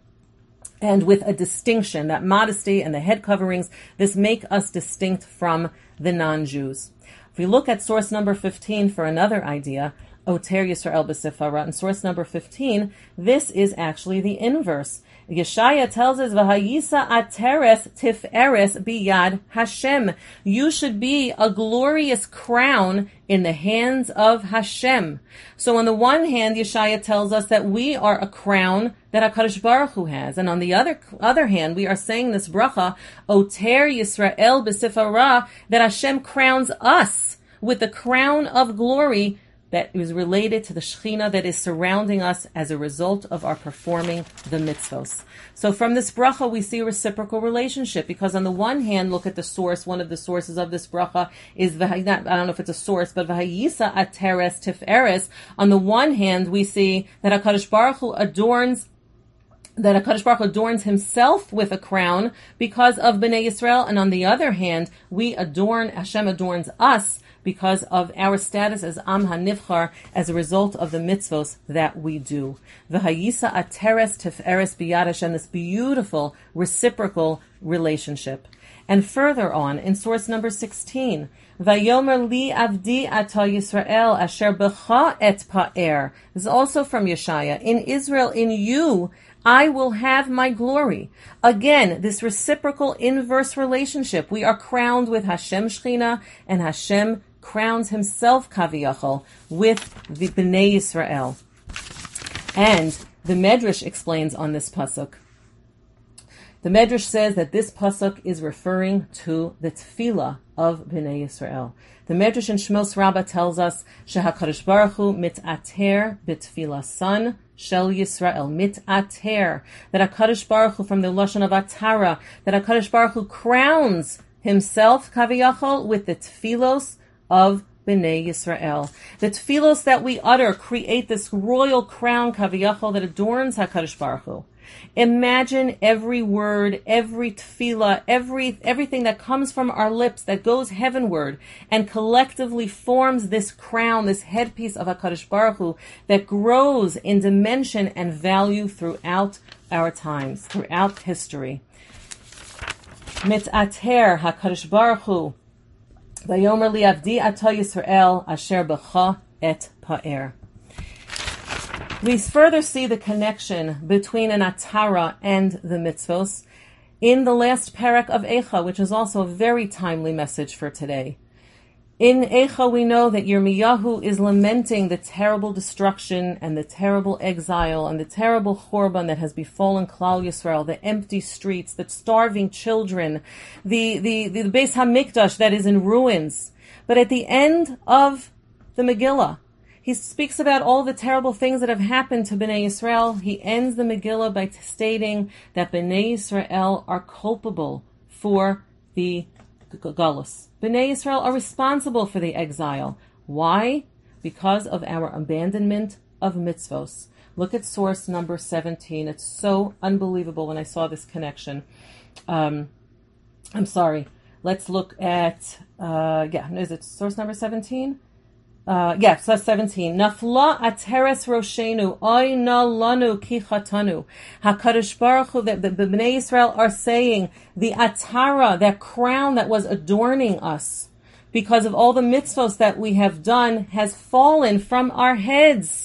And with a distinction, that modesty and the head coverings, this make us distinct from the non-Jews. If we look at source number fifteen for another idea, Oter Yisrael B'sif Ara, and source number fifteen, this is actually the inverse. Yeshaya tells us, V'hayisa ateres tiferes biyad Hashem. You should be a glorious crown in the hands of Hashem. So on the one hand, Yeshaya tells us that we are a crown that HaKadosh Baruch Hu has. And on the other other hand, we are saying this bracha, Oter Yisrael B'sif Ara, that Hashem crowns us with the crown of glory that is related to the Shekhinah that is surrounding us as a result of our performing the mitzvos. So from this bracha, we see a reciprocal relationship, because on the one hand, look at the source. One of the sources of this bracha is, not, I don't know if it's a source, but V'hayisa ateres tiferes. On the one hand, we see that HaKadosh Baruch Hu adorns that HaKadosh Baruch Hu adorns himself with a crown because of Bnei Yisrael, and on the other hand, we adorn, Hashem adorns us because of our status as Am HaNivchar, as a result of the mitzvos that we do. V'hayisa ateres tiferes biyad Hashem, this beautiful reciprocal relationship. And further on, in source number sixteen, Vayomer li avdi ata Yisrael asher b'cha et pa'er. This is also from Yeshaya. In Israel, in you, I will have my glory. Again, this reciprocal inverse relationship. We are crowned with Hashem Shechina, and Hashem crowns himself, Kaviyachol, with the Bnei Yisrael. And the Medrash explains on this pasuk. The Medrash says that this pasuk is referring to the tefillah of Bnei Yisrael. The Medrash in Shmos Rabbah tells us, "Shehakadosh Baruch Hu mitater b'tefillah son shel Yisrael mitater." That Hakadosh Baruch Hu, from the lashon of atara, that Hakadosh Baruch Hu crowns himself kaviyachol with the tefillos of Bnei Yisrael. The tefillos that we utter create this royal crown kaviyachol that adorns Hakadosh Baruch Hu. Imagine every word, every tefillah, every everything that comes from our lips that goes heavenward and collectively forms this crown, this headpiece of HaKadosh Baruch Hu that grows in dimension and value throughout our times, throughout history. Mitater HaKadosh Baruch Hu Vayomer li avdi ata Yisrael asher b'cha et pa'er. We further see the connection between an atara and the mitzvos in the last parak of Eicha, which is also a very timely message for today. In Eicha, we know that Yirmiyahu is lamenting the terrible destruction and the terrible exile and the terrible churban that has befallen Klal Yisrael, the empty streets, the starving children, the, the, the Beis HaMikdash that is in ruins. But at the end of the Megillah, he speaks about all the terrible things that have happened to Bnei Yisrael. He ends the Megillah by stating that Bnei Yisrael are culpable for the Galus. Bnei Yisrael are responsible for the exile. Why? Because of our abandonment of mitzvos. Look at source number seventeen. It's so unbelievable when I saw this connection. Um, I'm sorry. Let's look at, uh, yeah, is it source number seventeen? Uh, yeah, so that's seventeen. Nafla ateres roshenu, oy na lanu ki chatanu. HaKadosh Baruch Hu, that the Bnei Yisrael are saying, the atara, that crown that was adorning us, because of all the mitzvos that we have done, has fallen from our heads.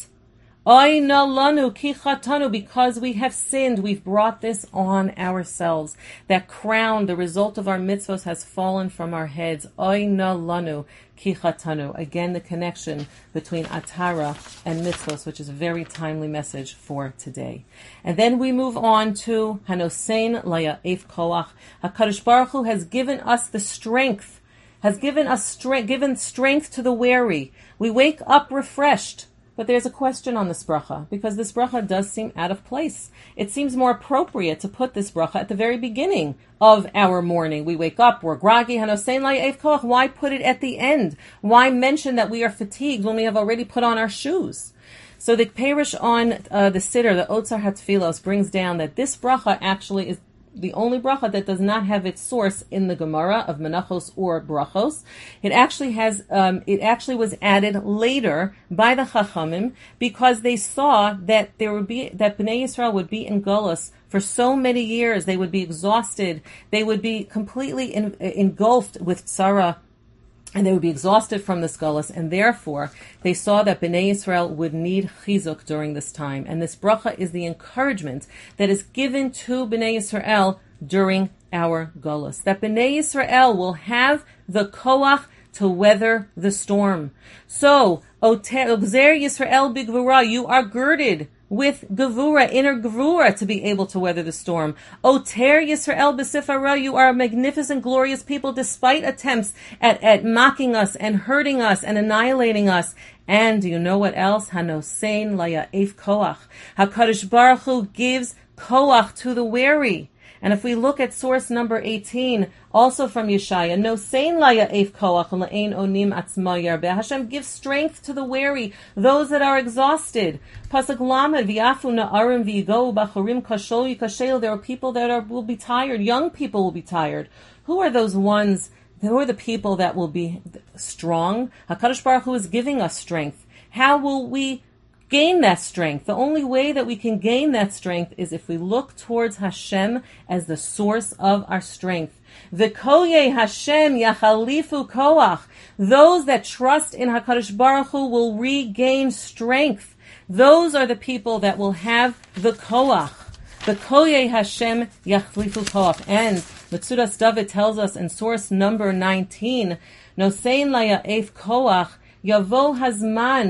Oy na lanu ki chatanu, because we have sinned, we've brought this on ourselves. That crown, the result of our mitzvos, has fallen from our heads. Oy na lanu ki chatanu. Again, the connection between atara and mitzvos, which is a very timely message for today. And then we move on to Hanosein Laya'ef Koach. HaKadosh Baruch Hu has given us the strength, has given us strength, given strength to the weary. We wake up refreshed. But there's a question on this bracha, because this bracha does seem out of place. It seems more appropriate to put this bracha at the very beginning of our morning. We wake up, we're groggy, hanosein la'ev koach. Why put it at the end? Why mention that we are fatigued when we have already put on our shoes? So the Perish on uh, the Siddur, the Otzar HaTfilos, brings down that this bracha actually is the only bracha that does not have its source in the Gemara of Menachos or Brachos. It actually has, um, it actually was added later by the Chachamim because they saw that there would be, that Bnei Yisrael would be in Golus for so many years. They would be exhausted. They would be completely in, engulfed with tzara, and they would be exhausted from this Golus, and therefore they saw that Bnei Yisrael would need chizuk during this time. And this bracha is the encouragement that is given to Bnei Yisrael during our Golus. That Bnei Yisrael will have the koach to weather the storm. So, Ozer Yisrael b'gvura, you are girded with gevura, inner gevura, to be able to weather the storm. Oter Yisrael b'sifara, you are a magnificent, glorious people, despite attempts at, at mocking us and hurting us and annihilating us. And do you know what else? Hanosein laya'ef koach. HaKadosh Baruch Hu gives koach to the weary. And if we look at source number eighteen, also from Yeshaya, Nosein laya'ef koach la'ein onim atzma yarbeh. Hashem gives strength to the weary, those that are exhausted. Pasuk lamed v'yafu na'arim v'yigou b'chorim kashol yikashel. There are people that are will be tired. Young people will be tired. Who are those ones? Who are the people that will be strong? HaKadosh Baruch Hu is giving us strength. How will we gain that strength? The only way that we can gain that strength is if we look towards Hashem as the source of our strength. V'koye Hashem yachalifu koach. Those that trust in HaKadosh Baruch Hu will regain strength. Those are the people that will have the koach. V'koye Hashem yachalifu koach. And Metzudas David tells us in source number nineteen, Nosein laya'ef koach, yavo hazman,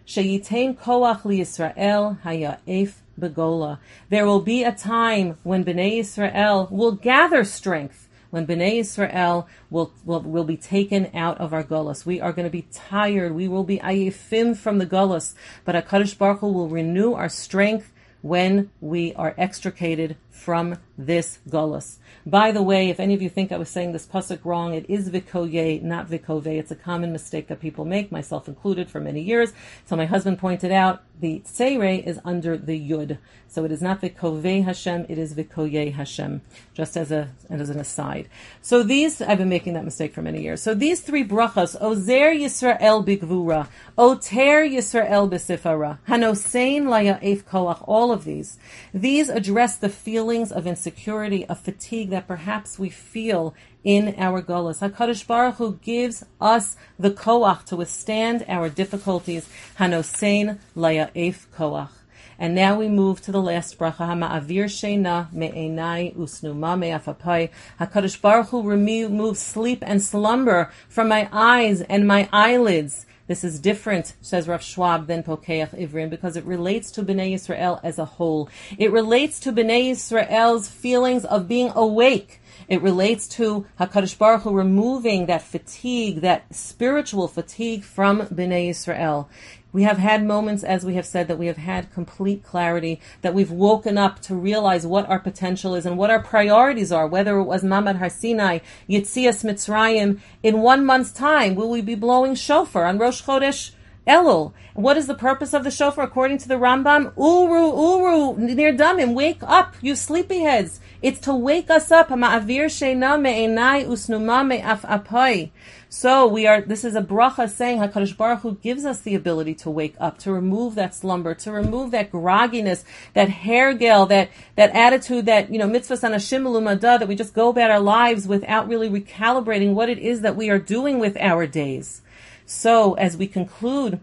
Sheyitain koach liYisrael haya'ef begola. There will be a time when Bnei Yisrael will gather strength, when Bnei Yisrael will, will, will be taken out of our golus. We are going to be tired. We will be ayefim from the golus. But HaKadosh Baruch Hu will renew our strength when we are extricated from this golus. By the way, if any of you think I was saying this pasuk wrong, it is vikoye, not vikove. It's a common mistake that people make, myself included, for many years. So my husband pointed out the tseire is under the yud. So it is not vikove Hashem, it is vikoye Hashem, just as a as an aside. So these, I've been making that mistake for many years. So these three brachas, Ozer Yisrael bigvura, Oter Yisrael besifara, Hanosein laya'ef koach, all of these, these address the feelings of insecurity, of fatigue that perhaps we feel in our golus. HaKadosh Baruch Hu gives us the koach to withstand our difficulties. Hanosein laya'ef koach. And now we move to the last bracha. Hama'avir sheina me'enai usnuma me'afapai. HaKadosh Baruch Hu removes sleep and slumber from my eyes and my eyelids. This is different, says Rav Schwab, than Pokeach Ivrim, because it relates to Bnei Yisrael as a whole. It relates to Bnei Yisrael's feelings of being awake. It relates to HaKadosh Baruch Hu removing that fatigue, that spiritual fatigue from Bnei Yisrael. We have had moments, as we have said, that we have had complete clarity, that we've woken up to realize what our potential is and what our priorities are, whether it was Mamad Har Sinai, Yitzias Mitzrayim. In one month's time, will we be blowing shofar on Rosh Chodesh Elul? What is the purpose of the shofar according to the Rambam? Uru, uru, nir damim, wake up, you sleepyheads. It's to wake us up. Ma'avir sheina me'enai usnuma me'af apai. So we are, this is a bracha saying HaKadosh Baruch Hu gives us the ability to wake up, to remove that slumber, to remove that grogginess, that hergel, that, that attitude that, you know, mitzvahs anashim l'umadah, that we just go about our lives without really recalibrating what it is that we are doing with our days. So as we conclude,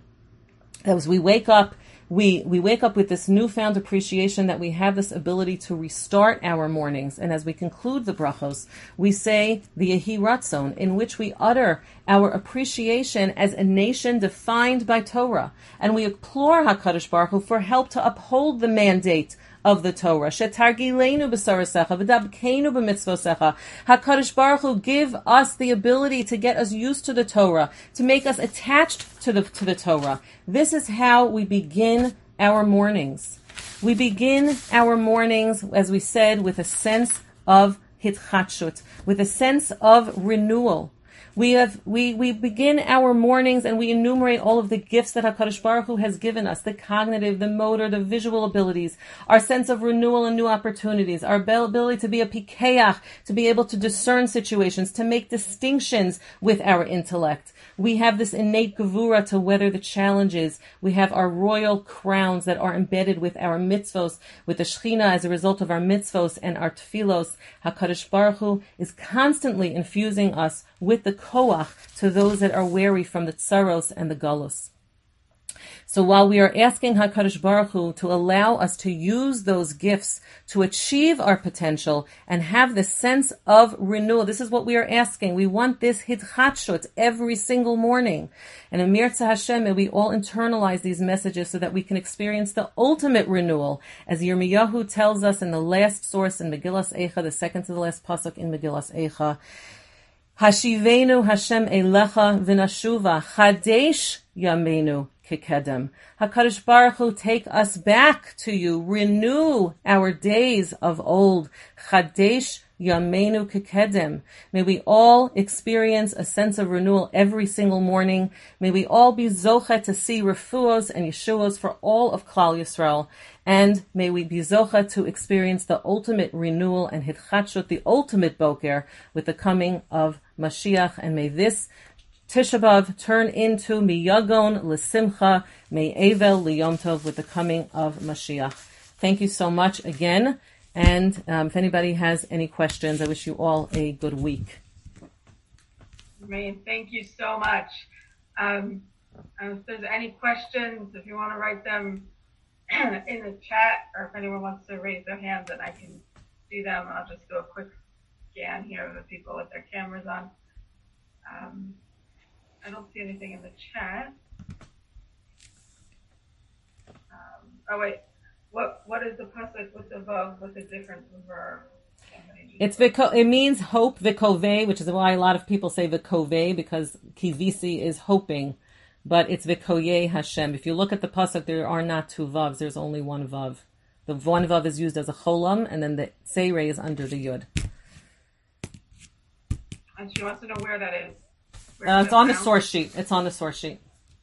as we wake up, we, we wake up with this newfound appreciation that we have this ability to restart our mornings. And as we conclude the brachos, we say the Yehi Ratzon, in which we utter our appreciation as a nation defined by Torah. And we implore HaKadosh Baruch Hu for help to uphold the mandate of the Torah. Shetargilenu b'sarasecha, v'dabkeinu b'mitzvosecha. HaKadosh Baruch Hu give us the ability to get us used to the Torah, to make us attached to the to the Torah. This is how we begin our mornings. We begin our mornings, as we said, with a sense of hitchatshut, with a sense of renewal. We have we we begin our mornings and we enumerate all of the gifts that HaKadosh Baruch Hu has given us, the cognitive, the motor, the visual abilities, our sense of renewal and new opportunities, our ability to be a pikeach, to be able to discern situations, to make distinctions with our intellect. We have this innate gevura to weather the challenges. We have our royal crowns that are embedded with our mitzvos, with the Shechina as a result of our mitzvos and our tefillos. HaKadosh Baruch Hu is constantly infusing us with the koach to those that are weary from the tsaros and the galus. So while we are asking HaKadosh Baruch Hu to allow us to use those gifts to achieve our potential and have this sense of renewal, this is what we are asking. We want this hitchatshut every single morning. And Amir Tzah Hashem, may we all internalize these messages so that we can experience the ultimate renewal. As Yirmiyahu tells us in the last source in Megillas Eicha, the second to the last pasuk in Megillas Eicha, Hashivenu Hashem Elecha v'nashuva Chadesh Yameinu Kikedem. HaKadosh Baruch Hu, take us back to you. Renew our days of old. Chadesh Yameinu Kikedem. May we all experience a sense of renewal every single morning. May we all be zocha to see refuos and yeshuos for all of Klal Yisrael. And may we be zocha to experience the ultimate renewal and hitchatshut, the ultimate boker, with the coming of Mashiach. And may this Tisha B'Av turn into miyagon l'simcha, may Evel liyom tov, with the coming of Mashiach. Thank you so much again. And um, if anybody has any questions, I wish you all a good week. Maureen, thank you so much. Um, if there's any questions, if you want to write them in the chat, or if anyone wants to raise their hand, then I can see them. I'll just do a quick scan here of the people with their cameras on. Um, I don't see anything in the chat. oh wait, what what is the pasuk with the vav with the difference over? It's viko. It means hope, vikove, which is why a lot of people say vikove because kivisi is hoping, but it's vikoye Hashem. If you look at the pasuk, there are not two vavs. There's only one vav. The one vav is used as a cholam, and then the seirei is under the yud. And she wants to know where that is. Uh, it's on the source sheet. It's on the source sheet.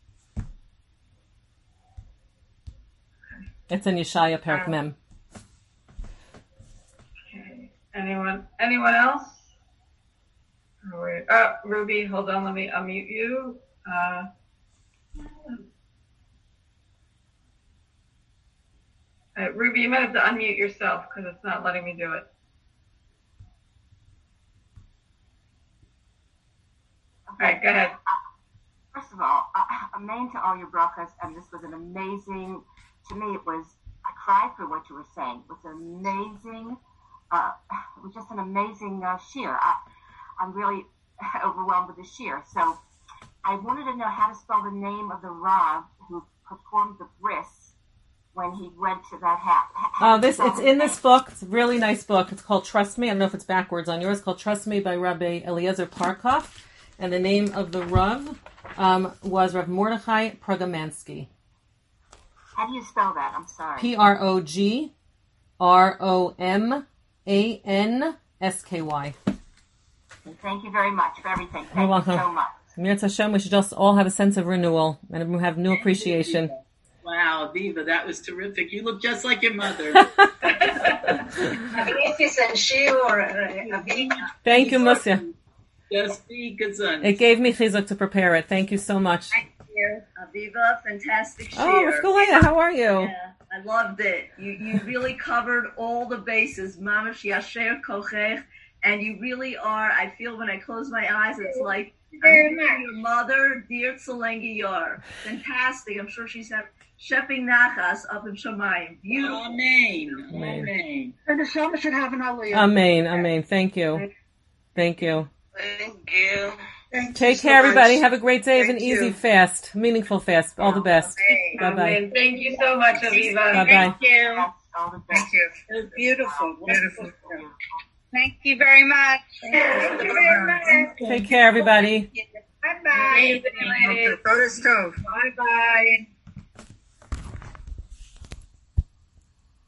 It's in Yeshaya Perek Mem. Okay. Anyone? Anyone else? Oh, wait. Oh, Ruby, hold on. Let me unmute you. Uh, uh, Ruby, you might have to unmute yourself because it's not letting me do it. All right, go ahead. First of all, uh, amen to all your brachas, and this was an amazing. To me, it was, I cried for what you were saying. It was amazing, uh, it was just an amazing uh, shir. I, I'm really overwhelmed with the shir. So I wanted to know how to spell the name of the Rav who performed the bris when he went to that house. Oh, this, it's in this book. It's a really nice book. It's called Trust Me. I don't know if it's backwards on yours. It's called Trust Me by Rabbi Eliezer Parkov. And the name of the Rav um, was Rav Mordechai Progamansky. How do you spell that? I'm sorry. P R O G R O M A N S K Y. Thank you very much for everything. Thank You're you welcome. so much. Mirz Hashem, we should just all have a sense of renewal and have new appreciation. Wow, Viva, that was terrific. You look just like your mother. Thank you, Musya. Just be gesund. It gave me chizuk to prepare it. Thank you so much. Thank you, Aviva. Fantastic share. Oh, Rafkalea, how are you? Yeah, I loved it. You you really covered all the bases. Mamash Yasher Kochech. And you really are, I feel when I close my eyes, it's like I'm your mother, dear Tzelengi Yar. Fantastic. I'm sure she's have Shepping Nachas up in Shemayim. Beautiful. Amen. Amen. And the Shama should have an aliyah. Amen. Amen. Thank you. Thank you. Thank you. Thank Take you so care, everybody. much. Have a great day of an Thank easy you. fast, meaningful fast. All the best. Bye bye. Amen. Thank you so much, Aviva. Bye bye. Thank you. All the best. Thank you. It was beautiful. Beautiful. Thank you very much. Thank you very much. Take care, everybody. Bye bye. See you later. Photos tov. Bye bye.